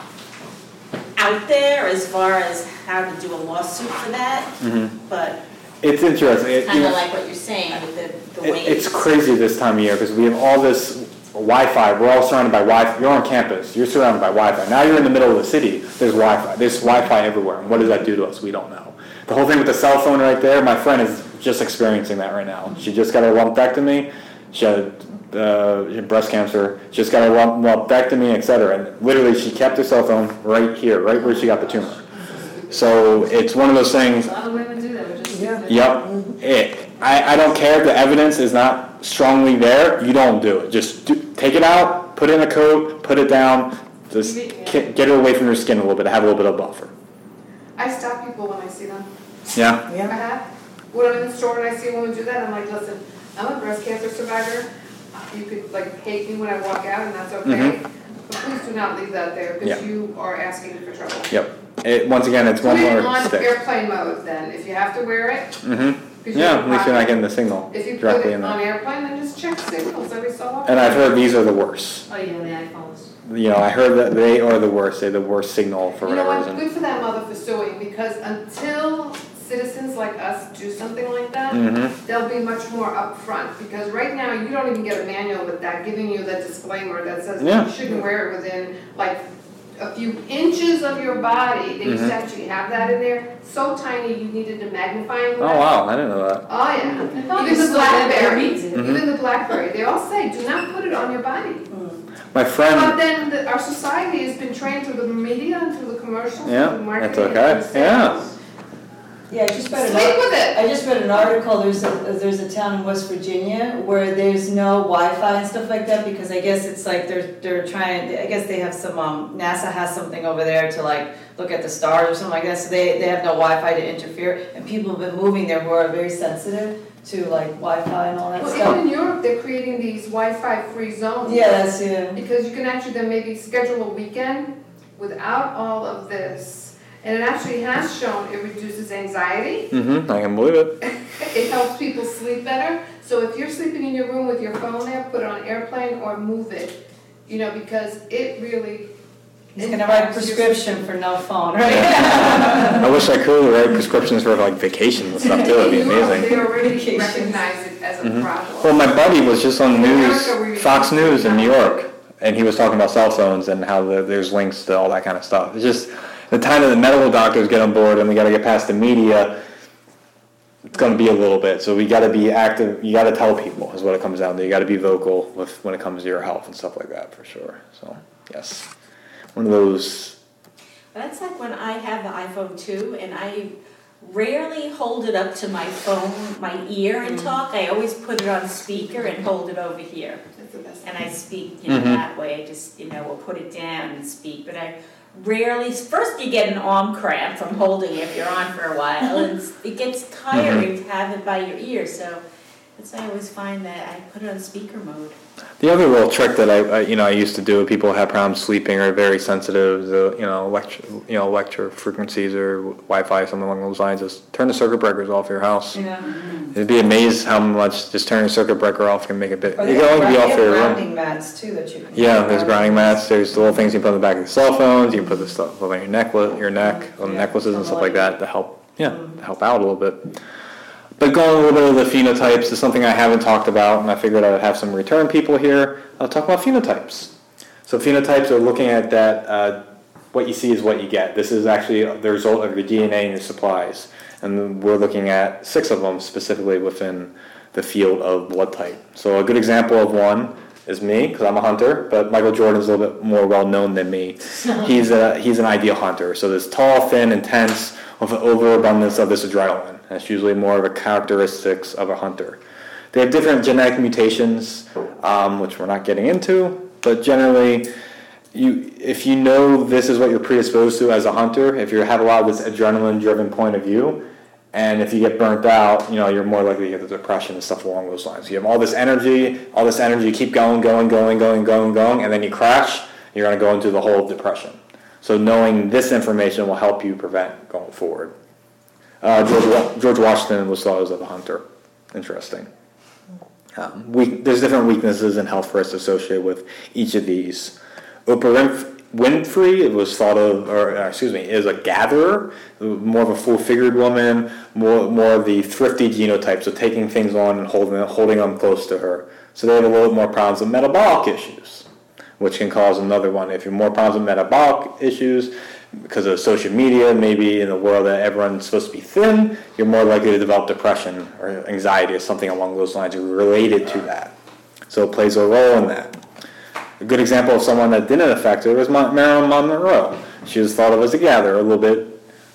out there as far as how to do a lawsuit for that, but It's interesting. it's kind of like what you're saying with the waves. It's crazy this time of year because we have all this Wi-Fi. We're all surrounded by Wi-Fi. You're on campus. You're surrounded by Wi-Fi. Now you're in the middle of the city. There's Wi-Fi. There's Wi-Fi everywhere. And what does that do to us? We don't know. The whole thing with the cell phone right there, my friend is just experiencing that right now. She just got a lumpectomy. She had breast cancer. She just got a lumpectomy, etc. And literally she kept her cell phone right here, right where she got the tumor. So it's one of those things. A lot of women do that, which is. Yep. I don't care if the evidence is not strongly there. You don't do it. Just take it out, put it in a coat, put it down. Just get it away from your skin a little bit. Have a little bit of buffer. I stop people when I see them. Yeah. I have. When I'm in the store and I see a woman do that, I'm like, listen, I'm a breast cancer survivor. You could hate me when I walk out, and that's okay. But please do not leave that there because you are asking for trouble. Yep. Once again, it's one Put it more on stick. airplane mode then. If you have to wear it. Yeah, at least you're not getting the signal If you put directly it in on there. airplane, then just check signals every so often. And I've heard these are the worst. Oh, yeah, the iPhones. I heard that they are the worst. They're the worst signal for You know whatever what? reason. Good for that mother for suing because until citizens like us do something like that, they'll be much more upfront. Because right now, you don't even get a manual with that giving you the disclaimer that says you shouldn't wear it within a few inches of your body. They used to actually have that in there. So tiny, you needed a magnifying glass. Oh wow, I didn't know that. Oh yeah. thought Even you the still had BlackBerry. that. Even the BlackBerry. They all say, do not put it on your body. My But friend. then our society has been trained through the media and through the commercials, Yeah, through the marketing. that's okay. and through sales. Yeah, I just read Sleep with it. I just read an article, there's a town in West Virginia where there's no Wi-Fi and stuff like that because I guess it's like they're trying, I guess they have some, NASA has something over there to look at the stars or something like that, so they have no Wi-Fi to interfere, and people have been moving there who are very sensitive to Wi-Fi and all that Well, stuff. even in Europe, they're creating these Wi-Fi free zones. Yeah, Because you can actually then maybe schedule a weekend without all of this. And it actually has shown it reduces anxiety. I can believe it. It helps people sleep better. So if you're sleeping in your room with your phone there, put it on airplane or move it. Because it really. He's gonna write a prescription for no phone, right? I wish I could write prescriptions for vacations and stuff too. It'd be In Europe, amazing. they already recognize it as a problem. Well, my buddy was just on the news, America, we- Fox News in New York, and he was talking about cell phones and how there's links to all that kind of stuff. It's just, the time that the medical doctors get on board and we got to get past the media, it's going to be a little bit. So we got to be active. You got to tell people is what it comes down to. You got to be vocal when it comes to your health and stuff like that, for sure. So yes, one of those. That's like when I have the iPhone 2 and I rarely hold it up to my phone, my ear and talk. I always put it on speaker and hold it over here. That's the best. And I speak, that way. I just, will put it down and speak. But I rarely, first you get an arm cramp from holding it if you're on for a while. And it gets tiring to have it by your ear. So that's why I always find that I put it on speaker mode. The other little trick that I used to do, people who have problems sleeping or very sensitive to electric frequencies or Wi-Fi, something along those lines, is turn the circuit breakers off your house. Yeah. You'd be amazed how much just turning a circuit breaker off can make a bit. Or You can only be off your room. grounding mats too that you can. Yeah, there's grounding mats. There's the little things you put on the back of your cell phones. You can put the stuff on your neck, on the necklaces and stuff like that to help out a little bit. But going a little bit of the phenotypes is something I haven't talked about, and I figured I would have some return people here. I'll talk about phenotypes. So phenotypes are looking at that, what you see is what you get. This is actually the result of your DNA and your supplies. And we're looking at 6 of them specifically within the field of blood type. So a good example of one is me, because I'm a hunter, but Michael Jordan is a little bit more well-known than me. He's an ideal hunter. So this tall, thin, intense, with an overabundance of this adrenaline. That's usually more of a characteristics of a hunter. They have different genetic mutations, which we're not getting into, but generally, if you know this is what you're predisposed to as a hunter, if you have a lot of this adrenaline-driven point of view, and if you get burnt out, you're more likely to get the depression and stuff along those lines. You have all this energy, you keep going, and then you crash, you're going to go into the hole of depression. So knowing this information will help you prevent going forward. George Washington was thought of a hunter. Interesting. There's different weaknesses and health risks associated with each of these. Oprah Winfrey was thought of, is a gatherer, more of a full-figured woman, more of the thrifty genotype, so taking things on and holding them close to her. So they have a little bit more problems with metabolic issues, which can cause another one. If you have more problems with metabolic issues, because of social media, maybe in the world that everyone's supposed to be thin, you're more likely to develop depression or anxiety or something along those lines related to that. So it plays a role in that. A good example of someone that didn't affect her was Marilyn Monroe. She was thought of as a gatherer, a little bit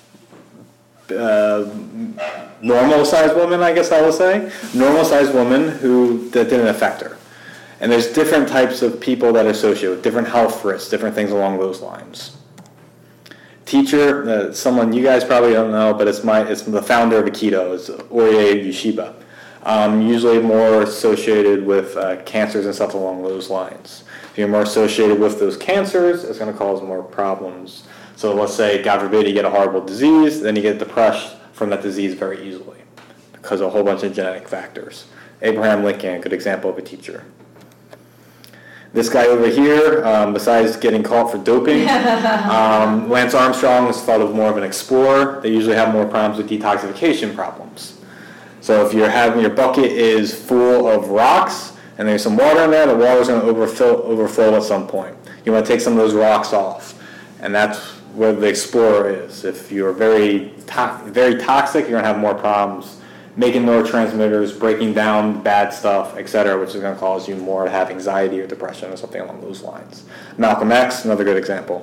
normal-sized woman, I guess I will say. Normal-sized woman that didn't affect her. And there's different types of people that are associated with different health risks, different things along those lines. Teacher, someone you guys probably don't know, but it's the founder of Aikido. It's Orie Yushiba. Usually more associated with cancers and stuff along those lines. If you're more associated with those cancers, it's going to cause more problems. So let's say, God forbid, you get a horrible disease, then you get depressed from that disease very easily because of a whole bunch of genetic factors. Abraham Lincoln, a good example of a teacher. This guy over here, besides getting caught for doping, Lance Armstrong is thought of more of an explorer. They usually have more problems with detoxification problems. So if your bucket is full of rocks and there's some water in there, the water's going to overflow at some point. You want to take some of those rocks off. And that's where the explorer is. If you're very toxic, you're going to have more problems making neurotransmitters, breaking down bad stuff, etc., which is going to cause you more to have anxiety or depression or something along those lines. Malcolm X, another good example.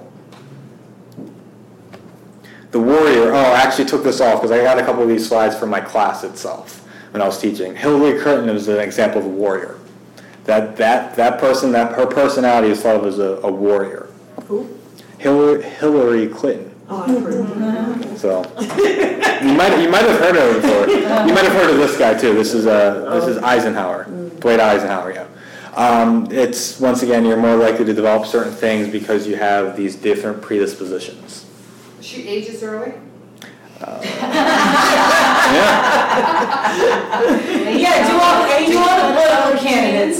The warrior, I actually took this off because I got a couple of these slides from my class itself when I was teaching. Hillary Clinton is an example of a warrior. That person, her personality is thought of as a warrior. Who? Hillary Clinton. Oh, I've heard of that. So you might have heard of it before. You might have heard of this guy too. This is Eisenhower, Dwight Eisenhower. Yeah. It's once again you're more likely to develop certain things because you have these different predispositions. She ages early? Do all the political candidates.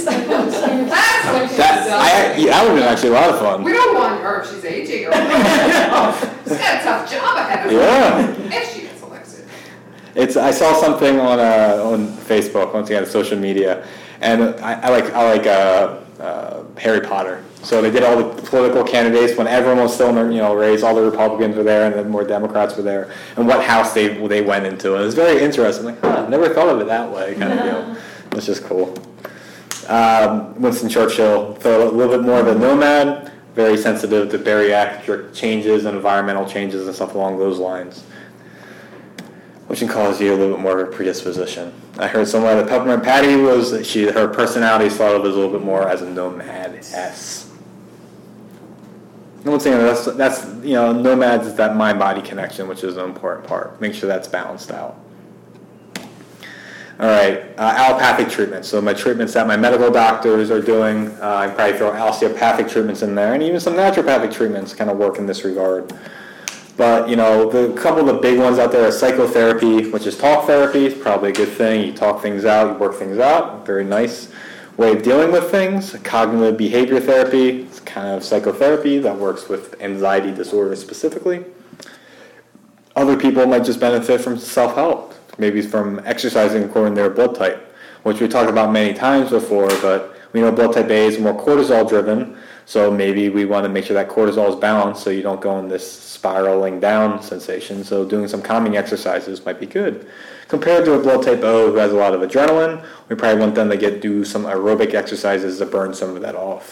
That would have been actually a lot of fun. We don't want her if she's aging early. She's got a tough job ahead of her. Yeah. If she gets elected. I saw something on Facebook, once again, social media, and I like Harry Potter. So they did all the political candidates when everyone was still in the race. All the Republicans were there, and then more Democrats were there, and what house they went into. And it was very interesting. Like, never thought of it that way, kind of deal. It's just cool. Winston Churchill, so a little bit more of a nomad, very sensitive to bariatric changes and environmental changes and stuff along those lines, which can cause you a little bit more of a predisposition. I heard somewhere that Peppermint Patty her personality thought of as a little bit more as a nomad-esque. And once again, that's nomads is that mind-body connection, which is an important part. Make sure that's balanced out. All right, allopathic treatments. So my treatments that my medical doctors are doing, I probably throw osteopathic treatments in there, and even some naturopathic treatments kind of work in this regard. But the couple of the big ones out there are psychotherapy, which is talk therapy. It's probably a good thing. You talk things out, you work things out. Very nice way of dealing with things. Cognitive behavior therapy. It's kind of psychotherapy that works with anxiety disorder specifically. Other people might just benefit from self-help. Maybe from exercising according to their blood type, which we talked about many times before, but we know blood type A is more cortisol driven, so maybe we want to make sure that cortisol is balanced so you don't go in this spiraling down sensation. So doing some calming exercises might be good. Compared to a blood type O who has a lot of adrenaline, we probably want them to do some aerobic exercises to burn some of that off.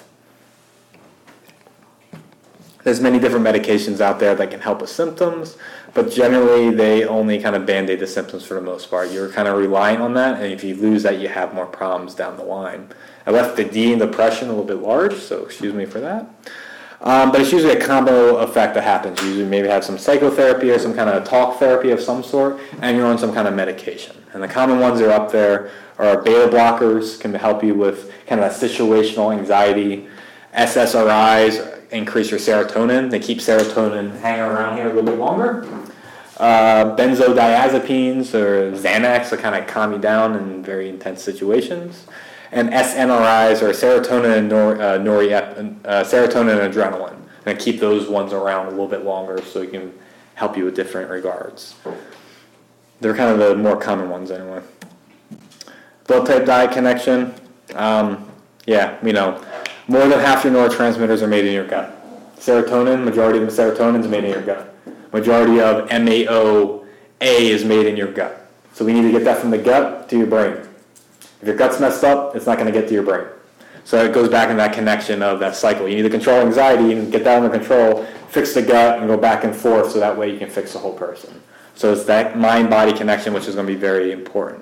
There's many different medications out there that can help with symptoms, but generally they only kind of band-aid the symptoms for the most part. You're kind of relying on that, and if you lose that, you have more problems down the line. I left the D in depression a little bit large, so excuse me for that. But it's usually a combo effect that happens. You usually maybe have some psychotherapy or some kind of talk therapy of some sort, and you're on some kind of medication. And the common ones that are up there are beta blockers, can help you with kind of that situational anxiety. SSRIs increase your serotonin. They keep serotonin hanging around here a little bit longer. Benzodiazepines or Xanax to kind of calm you down in very intense situations. And SNRIs or serotonin and serotonin and adrenaline. And keep those ones around a little bit longer so it can help you with different regards. They're kind of the more common ones anyway. Blood type diet connection. More than half your neurotransmitters are made in your gut. Majority of the serotonin is made in your gut. Majority of MAOA is made in your gut. So we need to get that from the gut to your brain. If your gut's messed up, it's not going to get to your brain. So it goes back in that connection of that cycle. You need to control anxiety and get that under control, fix the gut, and go back and forth so that way you can fix the whole person. So it's that mind-body connection which is going to be very important.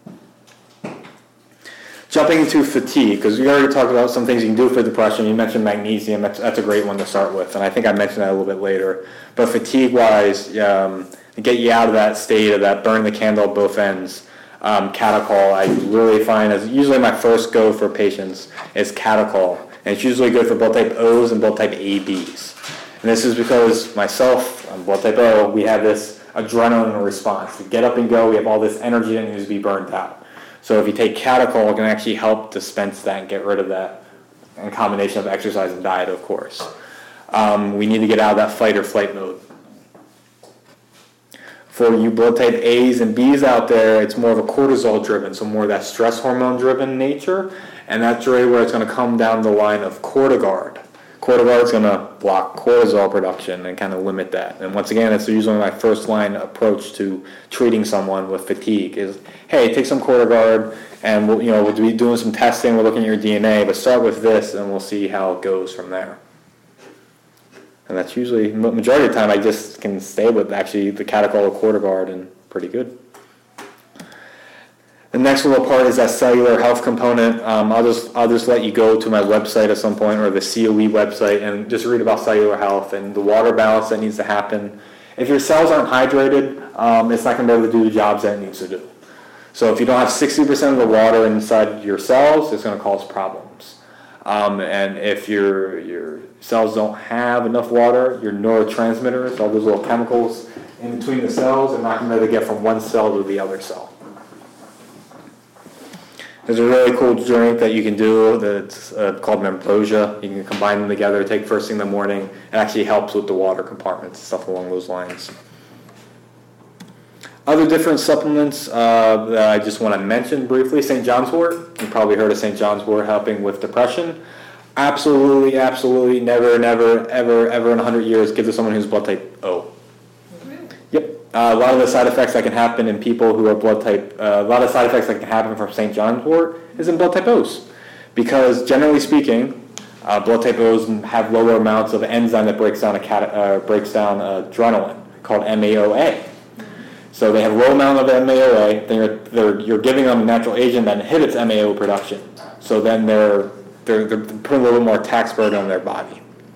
Jumping into fatigue, because we already talked about some things you can do for depression. You mentioned magnesium. That's a great one to start with, and I think I mentioned that a little bit later. But fatigue-wise, to get you out of that state of that burn the candle at both ends, Catechol I really find is usually my first go for patients is Catechol, and it's usually good for blood type O's and blood type ABs. And this is because myself, I'm blood type O, we have this adrenaline response. We get up and go. We have all this energy that needs to be burned out. So if you take Catechol, it can actually help dispense that and get rid of that, in combination of exercise and diet, of course. We need to get out of that fight or flight mode. For you blood type A's and B's out there, it's more of a cortisol driven, so more of that stress hormone driven nature, and that's really where it's going to come down the line of Cortiguard. Cortiguard is going to block cortisol production and kind of limit that. And once again, it's usually my first line approach to treating someone with fatigue is, hey, take some Cortiguard, and we'll be doing some testing. We're looking at your DNA, but start with this, and we'll see how it goes from there. And that's usually, majority of the time, I just can stay with actually the Catechol or Cortiguard, and pretty good. The next little part is that cellular health component. I'll just let you go to my website at some point, or the COE website, and just read about cellular health and the water balance that needs to happen. If your cells aren't hydrated, it's not going to be able to do the jobs that it needs to do. So if you don't have 60% of the water inside your cells, it's going to cause problems. And if your cells don't have enough water, your neurotransmitters, all those little chemicals in between the cells, are not going to be able to get from one cell to the other cell. There's a really cool drink that you can do that's called Membrosia. You can combine them together, take first thing in the morning. It actually helps with the water compartments and stuff along those lines. Other different supplements that I just want to mention briefly, St. John's wort. You probably heard of St. John's wort helping with depression. Absolutely, absolutely, never, never, ever in 100 years give to someone who's blood type O. Yep. A lot of the side effects that can happen in people who are blood type, a lot of side effects that can happen from St. John's wort is in blood type O's. Because generally speaking, blood type O's have lower amounts of enzyme that breaks down adrenaline, called MAOA. So they have a low amount of MAOA, then you're giving them a natural agent that inhibits MAO production. So then they're putting a little bit more tax burden on their body.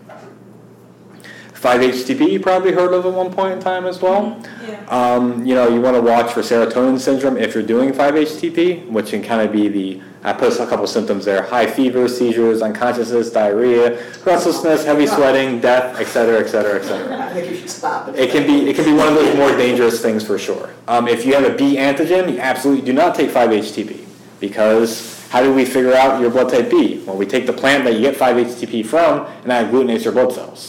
5-HTP you probably heard of at one point in time as well. Yeah. You want to watch for serotonin syndrome if you're doing 5-HTP, which can kind of be I put a couple symptoms there: high fever, seizures, unconsciousness, diarrhea, restlessness, heavy sweating, death, etc., etc., etc. I think you should stop it. It can be one of those more dangerous things for sure. If you have a B antigen, you absolutely do not take 5-HTP, because how do we figure out your blood type B? Well, we take the plant that you get 5-HTP from, and that agglutinates your blood cells.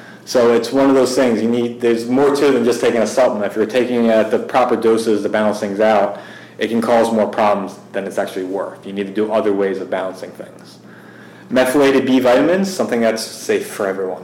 So it's one of those things. There's more to it than just taking a supplement. If you're taking it at the proper doses to balance things out, it can cause more problems than it's actually worth. You need to do other ways of balancing things. Methylated B vitamins, something that's safe for everyone,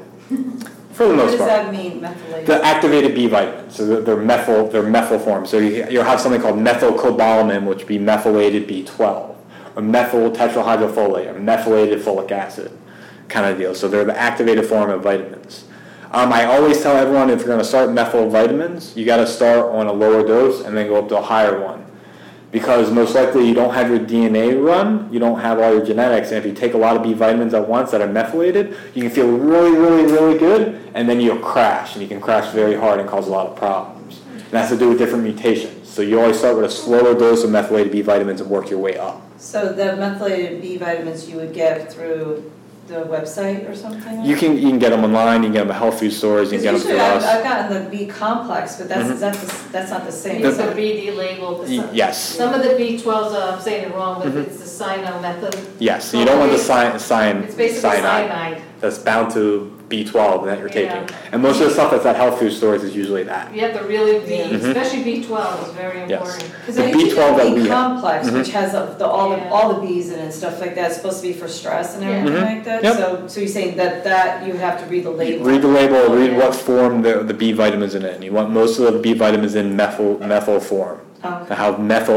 for the most part. What does that mean, methylated? The activated B vitamins, so they're methyl forms. So you'll have something called methylcobalamin, which would be methylated B12, or methyl tetrahydrofolate, or methylated folic acid kind of deal. So they're the activated form of vitamins. I always tell everyone, if you're going to start methyl vitamins, you got to start on a lower dose and then go up to a higher one. Because most likely you don't have your DNA run, you don't have all your genetics, and if you take a lot of B vitamins at once that are methylated, you can feel really, really, really good, and then you'll crash, and you can crash very hard and cause a lot of problems. And that's to do with different mutations. So you always start with a slower dose of methylated B vitamins and work your way up. So the methylated B vitamins you would get through the website or something? You can get them online, you can get them at health food stores, you can get them through us. I've gotten the B complex, but that's not the same. It's a BD label. Yes. Some of the B12s, I'm saying it wrong, but it's the cyano-method. Yes, so you don't want the cyanide. It's basically cyanide. That's bound to B12 that you're taking. Yeah. And most of the stuff that's at health food stores is usually that. You have to really be, especially B12 is very important. Because The I think B12 that the we B have. complex, which has all the B's in it and stuff like that, it's supposed to be for stress and everything like that. Yep. So you're saying that you have to read the label. Read the label, read what form the B vitamins in it. And you want most of the B vitamins in methyl form. Okay. Have methyl,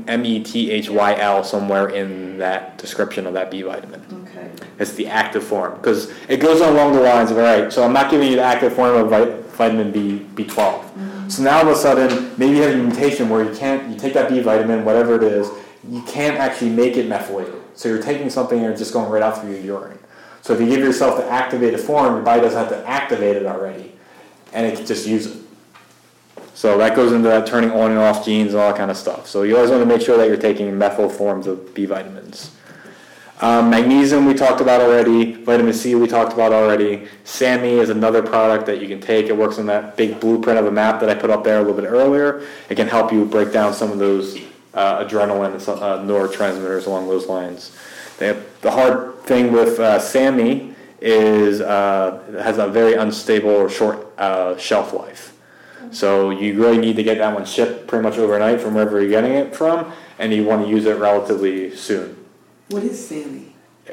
methyl somewhere in that description of that B vitamin. Okay. It's the active form, because it goes along the lines of, all right, so I'm not giving you the active form of vitamin B12. So now all of a sudden, maybe you have a mutation where you take that B vitamin, whatever it is, you can't actually make it methylated. So you're taking something and it's just going right out through your urine. So if you give yourself the activated form, your body doesn't have to activate it already, and it can just use it. So that goes into that turning on and off genes and all that kind of stuff. So you always want to make sure that you're taking methyl forms of B vitamins. Magnesium we talked about already. Vitamin C we talked about already. SAMe is another product that you can take. It works on that big blueprint of a map that I put up there a little bit earlier. It can help you break down some of those adrenaline and neurotransmitters along those lines. The hard thing with SAMe is it has a very unstable or short shelf life. So you really need to get that one shipped pretty much overnight from wherever you're getting it from, and you want to use it relatively soon. What is SAMe?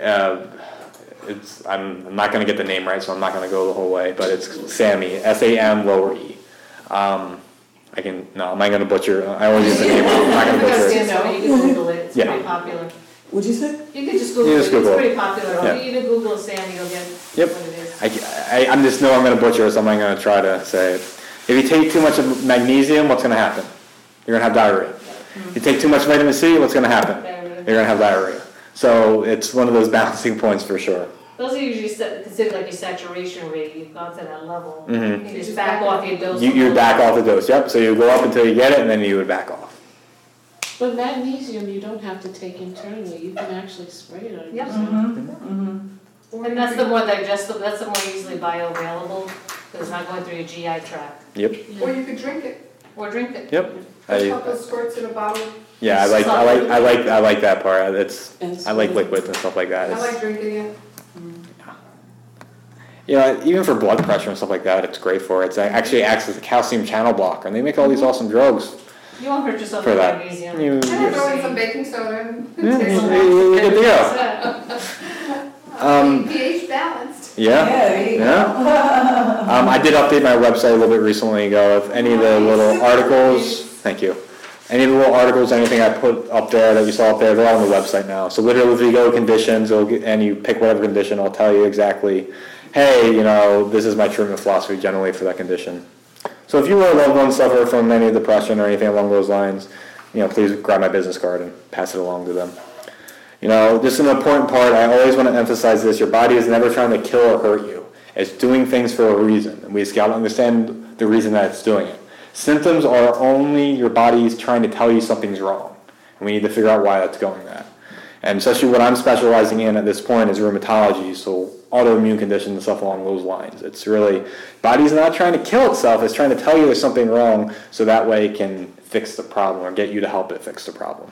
I'm not going to get the name right, so I'm not going to go the whole way, but it's SAMe, S-A-M-E. I'm not going to butcher. I always use the name. I'm not going to butcher it. You can Google it, it's pretty popular. What'd you say? You can just Google it, it's pretty popular. Yeah. You even Google SAMe, you'll get Yep. what it is. I just know I'm going to butcher it, so I'm not going to try to say it. If you take too much of magnesium, what's going to happen? You're going to have diarrhea. You take too much vitamin C, what's going to happen? You're going to have diarrhea. So it's one of those balancing points for sure. Those are usually considered like your saturation rate, you've gone to that level. Mm-hmm. You just back off your dose. You back off the dose, yep. So you go up until you get it, and then you would back off. But magnesium you don't have to take internally, you can actually spray it on Yep. yourself. And that's the more digestible, that's the more easily bioavailable, because it's not going through your GI tract. Yep. Or you could drink it. Or drink it. Yep. A couple of squirts in a bottle. Yeah, I like that part. I like liquids and stuff like that. I like drinking it. Even for blood pressure and stuff like that, it's great for it. It actually acts as a calcium channel blocker, and they make all these awesome drugs You won't hurt yourself for with that. magnesium. And I throw in some baking soda and You're good to go. pH balanced. Yeah. there you go. Yeah. I did update my website a little bit recently ago. If any of the little articles, thank you. Any of the little articles, anything I put up there that you saw up there, they're all on the website now. So literally, if you go to conditions, and you pick whatever condition, I'll tell you exactly, hey, this is my treatment philosophy generally for that condition. So if you or a loved one suffer from any depression or anything along those lines, please grab my business card and pass it along to them. This is an important part. I always want to emphasize this. Your body is never trying to kill or hurt you. It's doing things for a reason, and we just got to understand the reason that it's doing it. Symptoms are only your body's trying to tell you something's wrong, and we need to figure out why that's going that. And especially what I'm specializing in at this point is rheumatology, so autoimmune conditions and stuff along those lines. It's really, body's not trying to kill itself, it's trying to tell you there's something wrong so that way it can fix the problem or get you to help it fix the problem.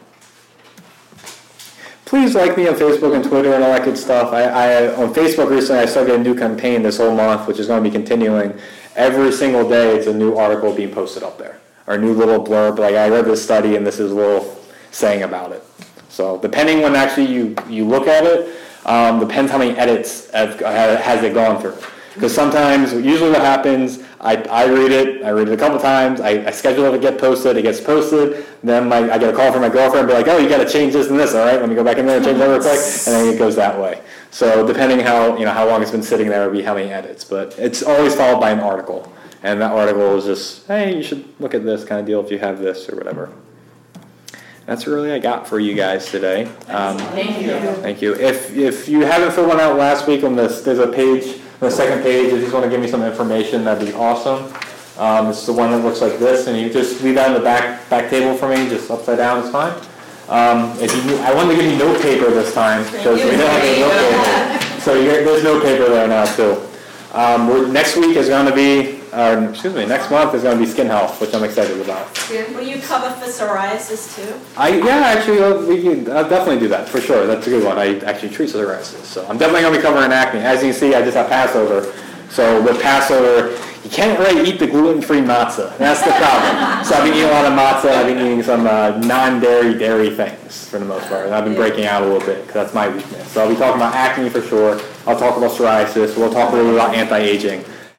Please like me on Facebook and Twitter and all that good stuff. I on Facebook recently I started a new campaign this whole month, which is going to be continuing. Every single day it's a new article being posted up there, or a new little blurb, like I read this study and this is a little saying about it. So depending when actually you look at it, depends how many edits has it gone through. Because sometimes, usually what happens, I read it a couple times, I schedule it to get posted, it gets posted, then I get a call from my girlfriend and be like, oh, you got to change this and this, all right, let me go back in there and change that real quick, and then it goes that way. So depending how long it's been sitting there will be how many edits, but it's always followed by an article, and that article is just, hey, you should look at this kind of deal if you have this or whatever. That's really I got for you guys today. Thank you. Thank you. If you haven't filled one out last week on this, there's a page, on the second page, if you just want to give me some information, that'd be awesome. It's the one that looks like this, and you just leave that on the back table for me, just upside down is fine. I wanted to give you note paper this time, because we don't have any note paper. So there's note paper there now too. Next week is going to be, next month is going to be skin health, which I'm excited about. Will you cover for psoriasis too? I'll definitely do that, for sure. That's a good one. I actually treat psoriasis, so I'm definitely going to be covering acne. As you can see, I just have Passover. So with Passover, you can't really eat the gluten-free matzah. That's the problem. So I've been eating a lot of matzah. I've been eating some non-dairy things for the most part. And I've been breaking out a little bit because that's my weakness. So I'll be talking about acne for sure. I'll talk about psoriasis. We'll talk a little bit about anti-aging.